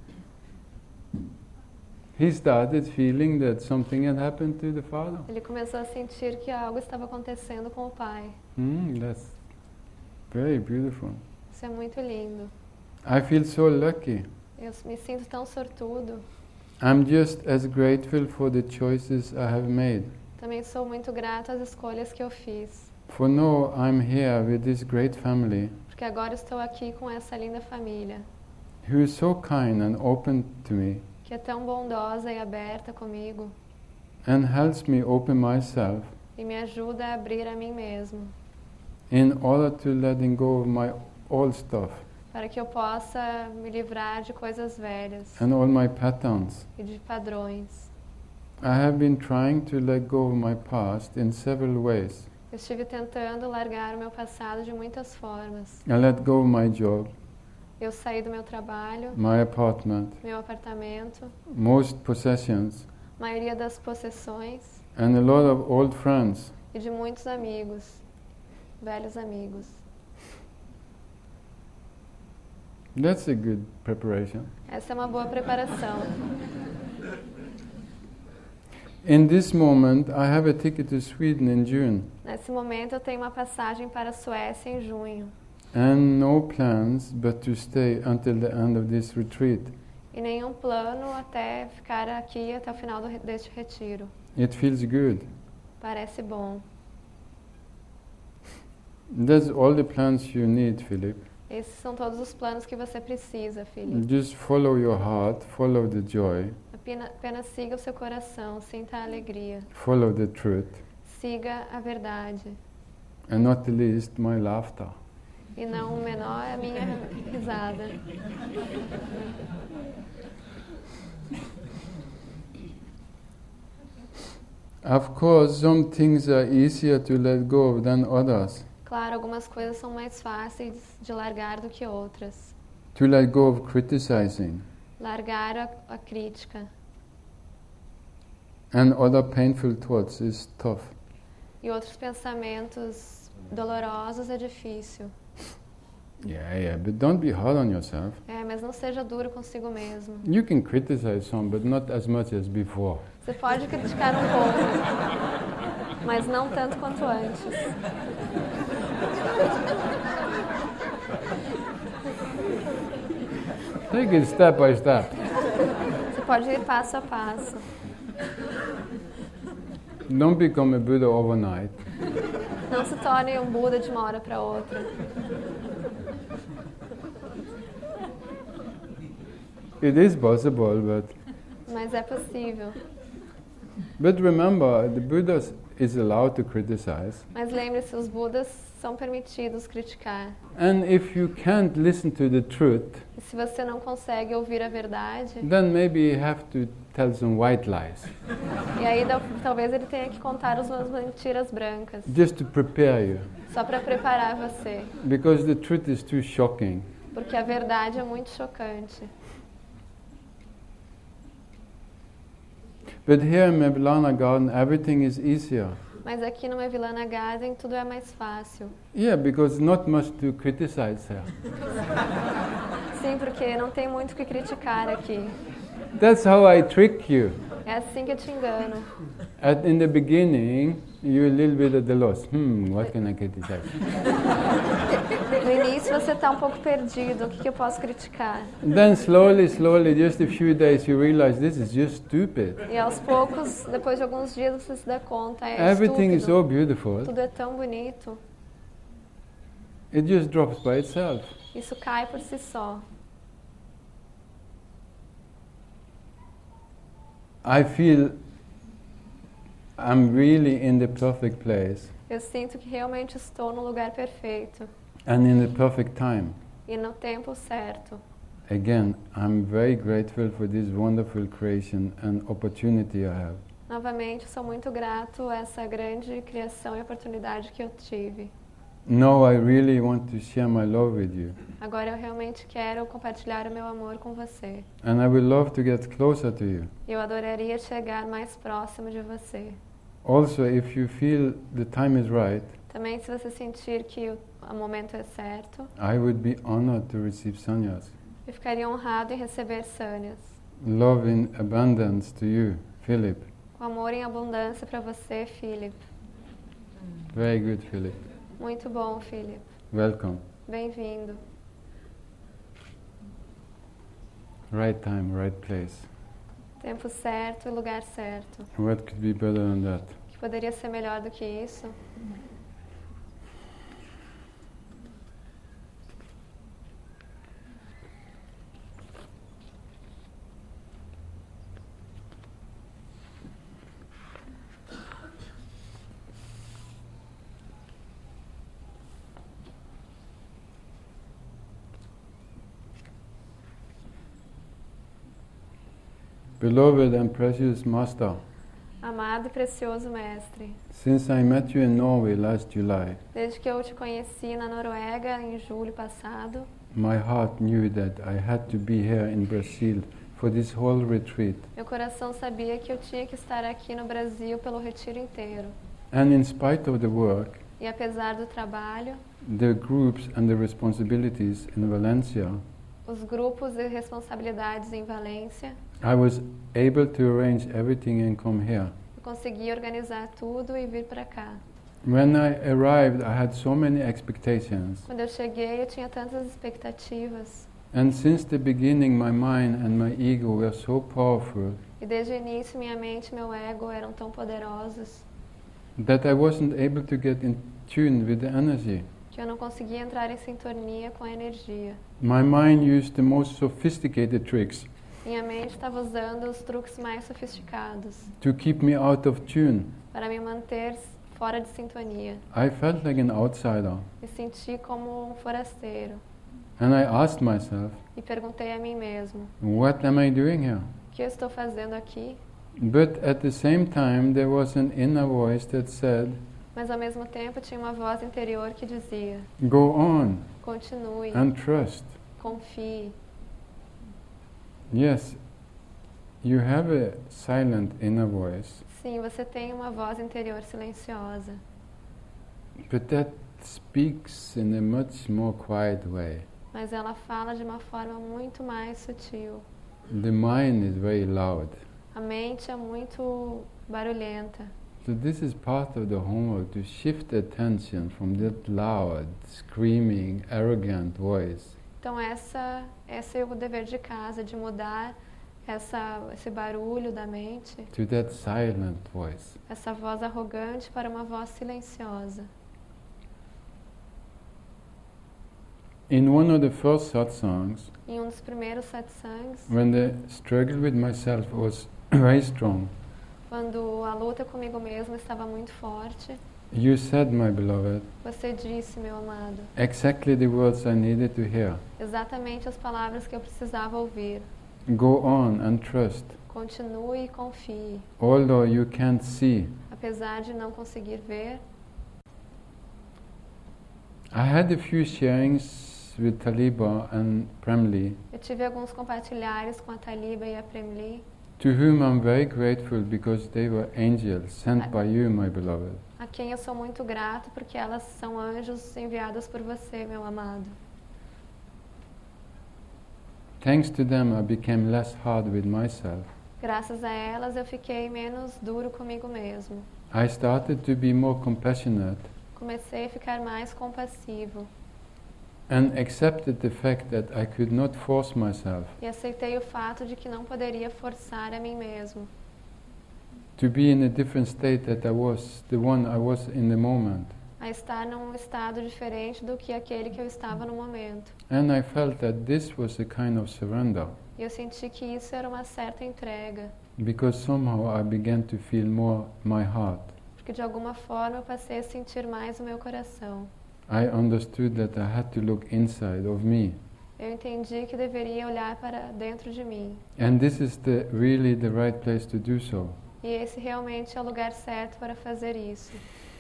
Speaker 1: He started feeling that something had happened to the father.
Speaker 2: Ele começou a sentir que algo estava acontecendo com o pai.
Speaker 1: That's very beautiful.
Speaker 2: Isso é muito lindo.
Speaker 1: I feel so lucky.
Speaker 2: Eu me sinto tão sortudo.
Speaker 1: I'm just as grateful for the choices I have made.
Speaker 2: Também sou muito grato às escolhas que eu fiz.
Speaker 1: For now I'm here with this great family
Speaker 2: Porque agora estou aqui com essa linda família,
Speaker 1: who is so kind and open to me
Speaker 2: que é tão bondosa e aberta comigo
Speaker 1: and helps me open myself
Speaker 2: e me ajuda a abrir a mim mesmo,
Speaker 1: in order to letting go of my old stuff
Speaker 2: para que eu possa me livrar de coisas velhas
Speaker 1: and all my patterns.
Speaker 2: e de padrões.
Speaker 1: I have been trying to let go of my past in several ways.
Speaker 2: Eu estive tentando largar o meu passado de muitas formas.
Speaker 1: I let go of my job,
Speaker 2: Eu saí do meu trabalho,
Speaker 1: my apartment,
Speaker 2: meu apartamento,
Speaker 1: most possessions,
Speaker 2: maioria das possessões
Speaker 1: and a lot of old friends.
Speaker 2: e de muitos amigos, velhos amigos.
Speaker 1: That's a good preparation.
Speaker 2: Essa é uma boa preparação.
Speaker 1: In this moment, I have a ticket to Sweden in June,
Speaker 2: Nesse momento eu tenho uma passagem para a Suécia em junho
Speaker 1: and no plans but to stay until the end of this retreat.
Speaker 2: e nenhum plano até ficar aqui até o final deste retiro.
Speaker 1: It feels good.
Speaker 2: Parece bom.
Speaker 1: That's all the plans you need, Philip.
Speaker 2: Esses são todos os planos que você precisa, filho.
Speaker 1: Just follow your heart, follow the joy,
Speaker 2: Apenas siga o seu coração, sinta a alegria.
Speaker 1: follow the truth,
Speaker 2: Siga a verdade.
Speaker 1: and not the least, my laughter.
Speaker 2: E não o menor é a minha risada.
Speaker 1: Of course, some things are easier to let go of than others.
Speaker 2: Claro, algumas coisas são mais fáceis de largar do que outras.
Speaker 1: To let go of criticizing
Speaker 2: Largar a crítica
Speaker 1: and other painful thoughts is tough.
Speaker 2: e outros pensamentos dolorosos é difícil.
Speaker 1: Yeah, but don't be hard on yourself.
Speaker 2: Mas não seja duro consigo mesmo.
Speaker 1: You can criticize some, but not as much as before.
Speaker 2: Você pode criticar um pouco, mas não tanto quanto antes.
Speaker 1: Take it step by step.
Speaker 2: Você pode ir passo a passo.
Speaker 1: Don't become a Buddha overnight.
Speaker 2: Não se torne um Buda de uma hora para outra.
Speaker 1: It is possible,
Speaker 2: Mas é possível.
Speaker 1: but remember, the Buddha is allowed to criticize.
Speaker 2: Mas lembre-se, os Budas são permitidos criticar.
Speaker 1: And if you can't listen to the truth,
Speaker 2: E se você não consegue ouvir a verdade,
Speaker 1: then maybe you have to tell some white lies,
Speaker 2: e aí talvez ele tenha que contar umas mentiras brancas,
Speaker 1: just to prepare you.
Speaker 2: só para preparar você.
Speaker 1: Because the truth is too shocking.
Speaker 2: Porque a verdade é muito chocante.
Speaker 1: But here in Mebelana Garden, everything is easier.
Speaker 2: Mas aqui no Evilana Garden tudo é mais fácil.
Speaker 1: Yeah, because not much to criticize here.
Speaker 2: Sim, porque não tem muito o que criticar aqui.
Speaker 1: That's how I trick you.
Speaker 2: É assim que eu te engano.
Speaker 1: In the beginning, you're a little bit at the loss. What can I criticize?
Speaker 2: No início você está um pouco perdido. O que eu posso criticar?
Speaker 1: Then slowly, just a few days, you realize this is just stupid.
Speaker 2: E aos poucos, depois de alguns dias, você se dá conta.
Speaker 1: Everything is so
Speaker 2: estúpido.
Speaker 1: beautiful.
Speaker 2: Tudo é tão bonito.
Speaker 1: It just drops by itself.
Speaker 2: Isso cai por si só.
Speaker 1: I feel I'm really in the perfect place
Speaker 2: Eu sinto que realmente estou no lugar perfeito.
Speaker 1: and in the perfect time.
Speaker 2: E no tempo certo.
Speaker 1: Again, I'm very grateful for this wonderful creation and opportunity I have.
Speaker 2: Novamente, sou muito grato a essa grande criação e oportunidade que eu tive.
Speaker 1: Now I really want to share my love with you.
Speaker 2: Agora eu realmente quero compartilhar o meu amor com você.
Speaker 1: And I would love to get closer to you.
Speaker 2: Eu adoraria chegar mais próximo de você.
Speaker 1: Also, if you feel the time is right,
Speaker 2: Também, se você sentir que o momento é certo,
Speaker 1: I would be honored to receive sannyas.
Speaker 2: eu ficaria honrado em receber sânias.
Speaker 1: Love in abundance to you, Philip.
Speaker 2: Com amor em abundância para você, Philip.
Speaker 1: Very good, Philip.
Speaker 2: Muito bom, Philip.
Speaker 1: Welcome.
Speaker 2: Bem-vindo.
Speaker 1: Right time, right place.
Speaker 2: Tempo certo e lugar certo.
Speaker 1: What could be better than that?
Speaker 2: Que poderia ser melhor do que isso?
Speaker 1: Beloved and precious Master,
Speaker 2: Amado e precioso Mestre,
Speaker 1: since I met you in Norway last July,
Speaker 2: desde que eu te conheci na Noruega em julho passado,
Speaker 1: my heart knew that I had to be here in Brazil for this whole retreat.
Speaker 2: meu coração sabia que eu tinha que estar aqui no Brasil pelo retiro inteiro.
Speaker 1: And in spite of the work,
Speaker 2: E apesar do trabalho,
Speaker 1: the groups and the responsibilities in Valencia,
Speaker 2: os grupos e responsabilidades em Valência,
Speaker 1: I was able to arrange everything and come here.
Speaker 2: eu consegui organizar tudo e vir para cá.
Speaker 1: When I arrived, I had so many expectations.
Speaker 2: Quando eu cheguei, eu tinha tantas expectativas.
Speaker 1: And since the beginning, my mind and my ego were so powerful
Speaker 2: E desde o início, minha mente e meu ego eram tão poderosos
Speaker 1: that I wasn't able to get in tune with the energy.
Speaker 2: que eu não conseguia entrar em sintonia com a energia.
Speaker 1: My mind used the most sophisticated tricks
Speaker 2: Minha mente estava usando os truques mais sofisticados
Speaker 1: to keep me out of tune.
Speaker 2: para me manter fora de sintonia.
Speaker 1: I felt like an outsider.
Speaker 2: Me senti como um forasteiro
Speaker 1: And I asked myself,
Speaker 2: e perguntei a mim mesmo:
Speaker 1: what am I doing here?
Speaker 2: o que eu estou fazendo aqui?
Speaker 1: But at the same time, there was an inner voice that said,
Speaker 2: Mas ao mesmo tempo tinha uma voz interior que dizia:
Speaker 1: go on
Speaker 2: continue,
Speaker 1: and trust.
Speaker 2: confie.
Speaker 1: Yes, you have a silent inner voice,
Speaker 2: Sim, você tem uma voz interior silenciosa,
Speaker 1: but that speaks in a much more quiet way.
Speaker 2: mas ela fala de uma forma muito mais sutil.
Speaker 1: The mind is very loud.
Speaker 2: A mente é muito barulhenta.
Speaker 1: So this is part of the homework, to shift attention from that loud, screaming, arrogant voice
Speaker 2: Então esse é o dever de casa, de mudar esse barulho da mente,
Speaker 1: to that silent voice.
Speaker 2: essa voz arrogante para uma voz silenciosa.
Speaker 1: In one of the first satsangs,
Speaker 2: Em um dos primeiros satsangs,
Speaker 1: when the struggle with myself was very strong,
Speaker 2: quando a luta comigo mesma estava muito forte,
Speaker 1: you said, my beloved,
Speaker 2: você disse, meu amado,
Speaker 1: exactly the words I needed to hear.
Speaker 2: exatamente as palavras que eu precisava ouvir.
Speaker 1: Go on and trust.
Speaker 2: Continue e confie.
Speaker 1: Although you can't see,
Speaker 2: Apesar de não conseguir ver,
Speaker 1: I had a few sharings with Taliba and Premli,
Speaker 2: eu tive alguns compartilhares com a Taliba e a Premli,
Speaker 1: to whom I'm very grateful because they were angels sent by you, my beloved.
Speaker 2: A quem eu sou muito grato porque elas são anjos enviados por você, meu amado.
Speaker 1: Thanks to them, I became less hard with myself.
Speaker 2: Graças a elas eu fiquei menos duro comigo mesmo.
Speaker 1: I started to be more compassionate
Speaker 2: Comecei a ficar mais compassivo
Speaker 1: and accepted the fact that I could not force myself
Speaker 2: e aceitei o fato de que não poderia forçar a mim mesmo
Speaker 1: to be in a different state that I was, the one I was in the moment.
Speaker 2: a estar num estado diferente do que aquele que eu estava no momento.
Speaker 1: And I felt that this was a kind of surrender,
Speaker 2: E eu senti que isso era uma certa entrega,
Speaker 1: because somehow I began to feel more my heart.
Speaker 2: porque de alguma forma eu passei a sentir mais o meu coração.
Speaker 1: I understood that I had to look inside of me.
Speaker 2: Eu entendi que deveria olhar para dentro de mim.
Speaker 1: And this is really the right place to do so.
Speaker 2: E esse realmente é o lugar certo para fazer isso.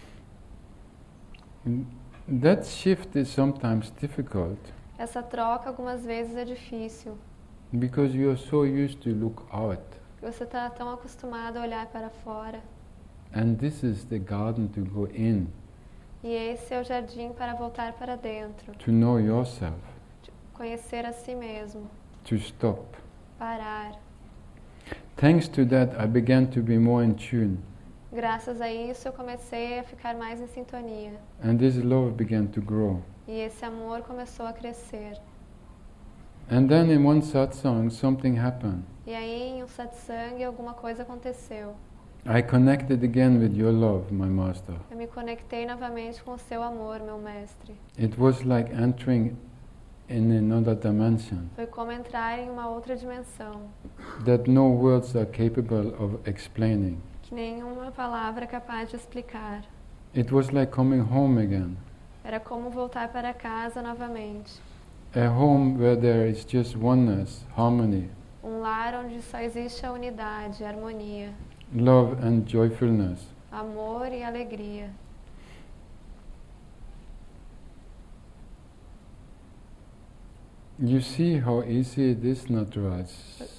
Speaker 1: That shift is sometimes difficult
Speaker 2: Essa troca algumas vezes é difícil,
Speaker 1: because you are so used to look out.
Speaker 2: porque você está tão acostumado a olhar para fora.
Speaker 1: And this is the garden to go in,
Speaker 2: E esse é o jardim para voltar para dentro,
Speaker 1: to know yourself,
Speaker 2: conhecer a si mesmo,
Speaker 1: to stop.
Speaker 2: parar.
Speaker 1: Thanks to that, I began to be more in tune,
Speaker 2: Graças a isso eu comecei a ficar mais em sintonia.
Speaker 1: and this love began to grow.
Speaker 2: E esse amor começou a crescer.
Speaker 1: And then in one satsang, something happened.
Speaker 2: E aí em um satsang alguma coisa aconteceu.
Speaker 1: I connected again with your love, my master.
Speaker 2: Eu me conectei novamente com o seu amor, meu mestre.
Speaker 1: It was like entering in another dimension
Speaker 2: Foi como entrar em uma outra dimensão,
Speaker 1: that no words are capable of explaining.
Speaker 2: que nenhuma palavra é capaz de explicar.
Speaker 1: It was like coming home again,
Speaker 2: Era como voltar para casa novamente.
Speaker 1: a home where there is just oneness, harmony,
Speaker 2: Um lar onde só existe a unidade, a harmonia,
Speaker 1: love and joyfulness.
Speaker 2: amor e alegria.
Speaker 1: You see how easy it is, Nataraj,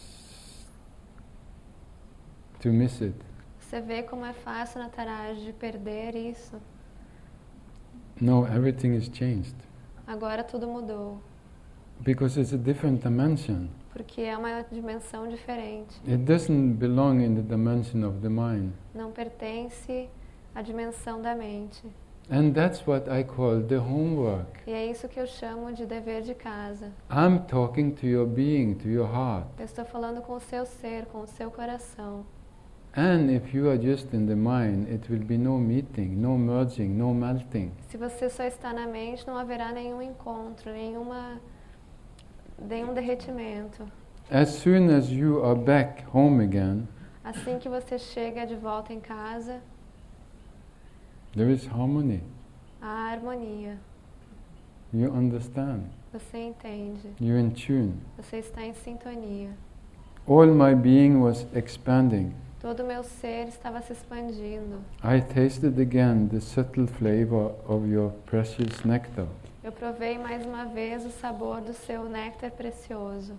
Speaker 1: to miss it.
Speaker 2: Você vê como é fácil, Nataraj, de perder isso?
Speaker 1: No, everything is changed
Speaker 2: Agora tudo mudou,
Speaker 1: because it's a different dimension.
Speaker 2: porque é uma dimensão diferente.
Speaker 1: It doesn't belong in the dimension of the mind.
Speaker 2: Não pertence à dimensão da mente.
Speaker 1: And that's what I call the homework.
Speaker 2: E é isso que eu chamo de dever de casa.
Speaker 1: I'm talking to your being, to your heart.
Speaker 2: Eu estou falando com o seu ser, com o seu coração.
Speaker 1: And if you are just in the mind, it will be no meeting, no merging, no melting.
Speaker 2: Se você só está na mente, não haverá nenhum encontro, nenhum derretimento.
Speaker 1: As soon as you are back home again,
Speaker 2: Assim que você chega de volta em casa,
Speaker 1: there is harmony.
Speaker 2: há harmonia.
Speaker 1: You understand.
Speaker 2: Você entende.
Speaker 1: You're in tune.
Speaker 2: Você está em sintonia.
Speaker 1: All my being was expanding.
Speaker 2: Todo o meu ser estava se expandindo.
Speaker 1: I tasted again the subtle flavor of your precious nectar.
Speaker 2: Eu provei mais uma vez o sabor do seu néctar precioso.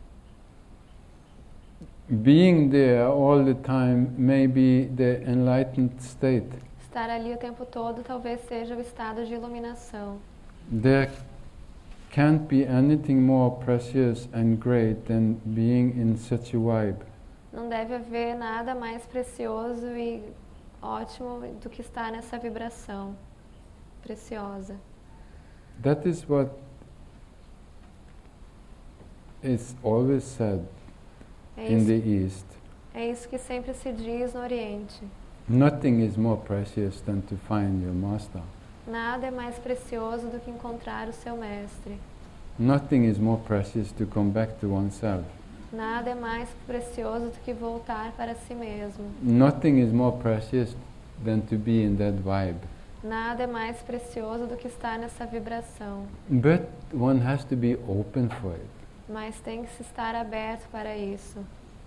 Speaker 1: Being there all the time may be the enlightened state.
Speaker 2: Estar ali o tempo todo talvez seja o estado de iluminação.
Speaker 1: There can't be anything more precious and great than being in such a vibe.
Speaker 2: Não deve haver nada mais precioso e ótimo do que estar nessa vibração preciosa.
Speaker 1: That is what is always said
Speaker 2: É
Speaker 1: in
Speaker 2: isso,
Speaker 1: the East.
Speaker 2: é isso que sempre se diz no Oriente.
Speaker 1: Nothing is more precious than to find your master.
Speaker 2: Nada é mais precioso do que encontrar o seu mestre.
Speaker 1: Nothing is more precious to come back to oneself.
Speaker 2: Nada é mais precioso do que voltar para si mesmo.
Speaker 1: Nothing is more precious than to be in that vibe.
Speaker 2: Nada é mais precioso do que estar nessa vibração.
Speaker 1: But one has to be open for it.
Speaker 2: Mas tem que se estar aberto para isso.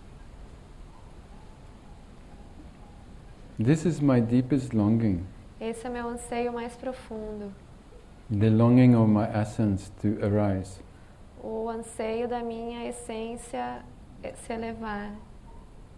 Speaker 1: This is my deepest longing,
Speaker 2: Esse é meu anseio mais profundo.
Speaker 1: the longing of my essence to arise.
Speaker 2: O anseio da minha essência se elevar.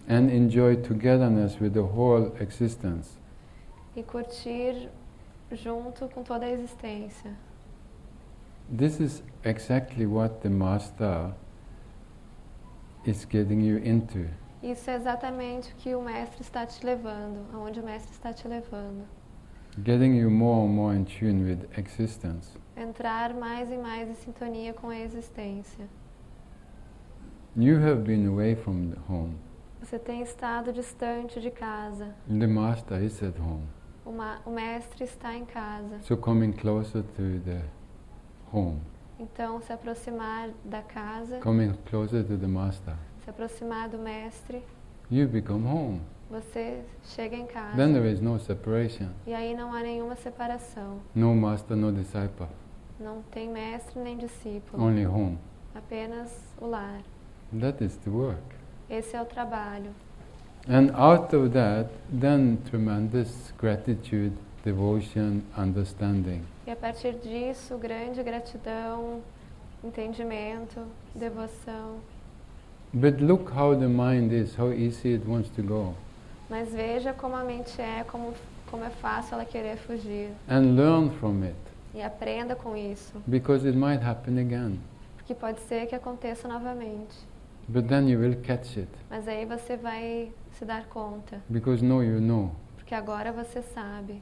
Speaker 1: and enjoy togetherness with the whole existence.
Speaker 2: E curtir junto com toda a existência.
Speaker 1: This is exactly what the Master is getting you into.
Speaker 2: Isso é exatamente o que o Mestre está te levando, aonde o Mestre está te levando.
Speaker 1: Getting you more and more in tune with existence.
Speaker 2: Entrar mais e mais em sintonia com a existência.
Speaker 1: You have been away from the home.
Speaker 2: Você tem estado distante de casa.
Speaker 1: The Master is at home.
Speaker 2: O Mestre está em casa.
Speaker 1: So coming closer to the home.
Speaker 2: Então, se aproximar da casa,
Speaker 1: Coming closer to the Master.
Speaker 2: se aproximar do Mestre,
Speaker 1: You become home.
Speaker 2: você chega em casa.
Speaker 1: Then there is no separation.
Speaker 2: E aí não há nenhuma separação.
Speaker 1: No Master, no disciple.
Speaker 2: Não tem mestre nem discípulo.
Speaker 1: Only home.
Speaker 2: Apenas o lar.
Speaker 1: That is the work.
Speaker 2: Esse é o trabalho.
Speaker 1: And out of that, then tremendous gratitude, devotion, understanding.
Speaker 2: E a partir disso, grande gratidão, entendimento, devoção.
Speaker 1: But look how the mind is, how easy it wants to go.
Speaker 2: Mas veja como a mente é, como é fácil ela querer fugir.
Speaker 1: And learn from it,
Speaker 2: E aprenda com isso.
Speaker 1: because it might happen again.
Speaker 2: Porque pode ser que aconteça novamente.
Speaker 1: But then you will catch it,
Speaker 2: Mas aí você vai se dar conta.
Speaker 1: because now you know.
Speaker 2: Porque agora você sabe.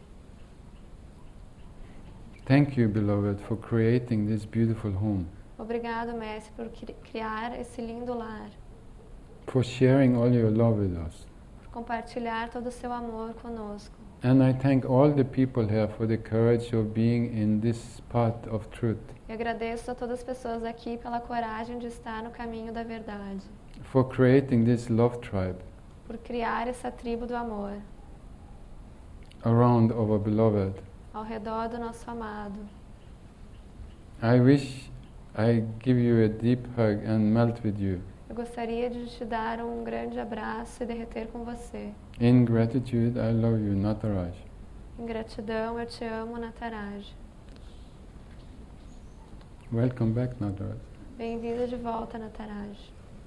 Speaker 1: Thank you, beloved, for creating this beautiful home,
Speaker 2: Obrigado, Mestre, por criar esse lindo lar.
Speaker 1: for sharing all your love with us.
Speaker 2: Por compartilhar todo o seu amor conosco.
Speaker 1: And I thank all the people here for the courage of being in this path of truth,
Speaker 2: E agradeço a todas as pessoas aqui pela coragem de estar no caminho da verdade.
Speaker 1: for creating this love tribe
Speaker 2: Por criar essa tribo do amor
Speaker 1: around our beloved.
Speaker 2: ao redor do nosso amado.
Speaker 1: I wish I give you a deep hug and melt with you.
Speaker 2: Eu gostaria de te dar um grande abraço e derreter com você.
Speaker 1: In gratitude, I love you, Nataraj.
Speaker 2: Em gratidão, eu te amo, Nataraj.
Speaker 1: Welcome back, Nataraj.
Speaker 2: Bem-vinda de volta, Nataraj.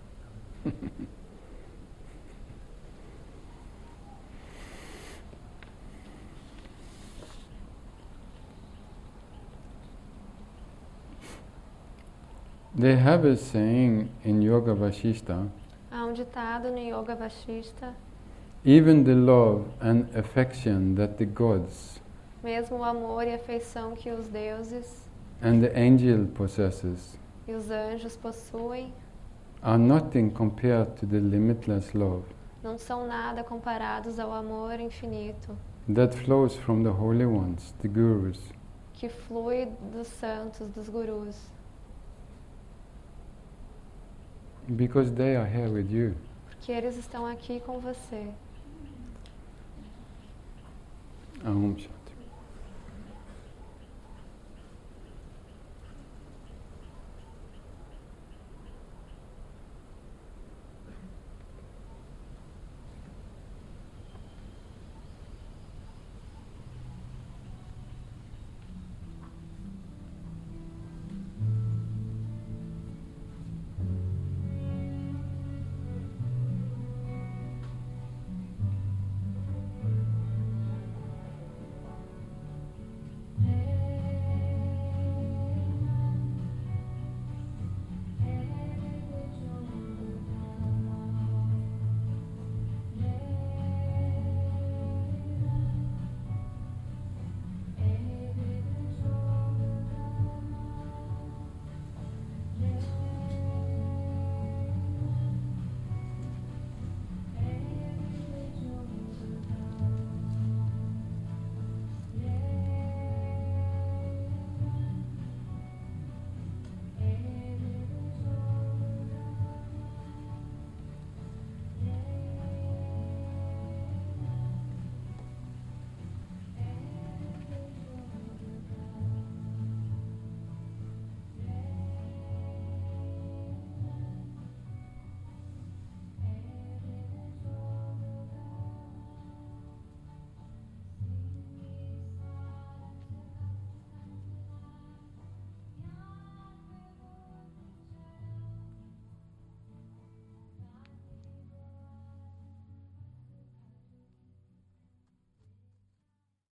Speaker 1: They have a saying in Yoga Vasishta,
Speaker 2: Há um ditado no Yoga Vashishta:
Speaker 1: even the love and affection that the gods
Speaker 2: mesmo o amor e a afeição que os deuses
Speaker 1: and the angel possesses
Speaker 2: e os anjos possuem
Speaker 1: are nothing compared to the limitless love
Speaker 2: não são nada comparados ao amor infinito
Speaker 1: that flows from the holy ones, the gurus.
Speaker 2: que flui dos santos, dos gurus,
Speaker 1: Because they are here with you.
Speaker 2: porque eles estão aqui com você.
Speaker 1: Aham.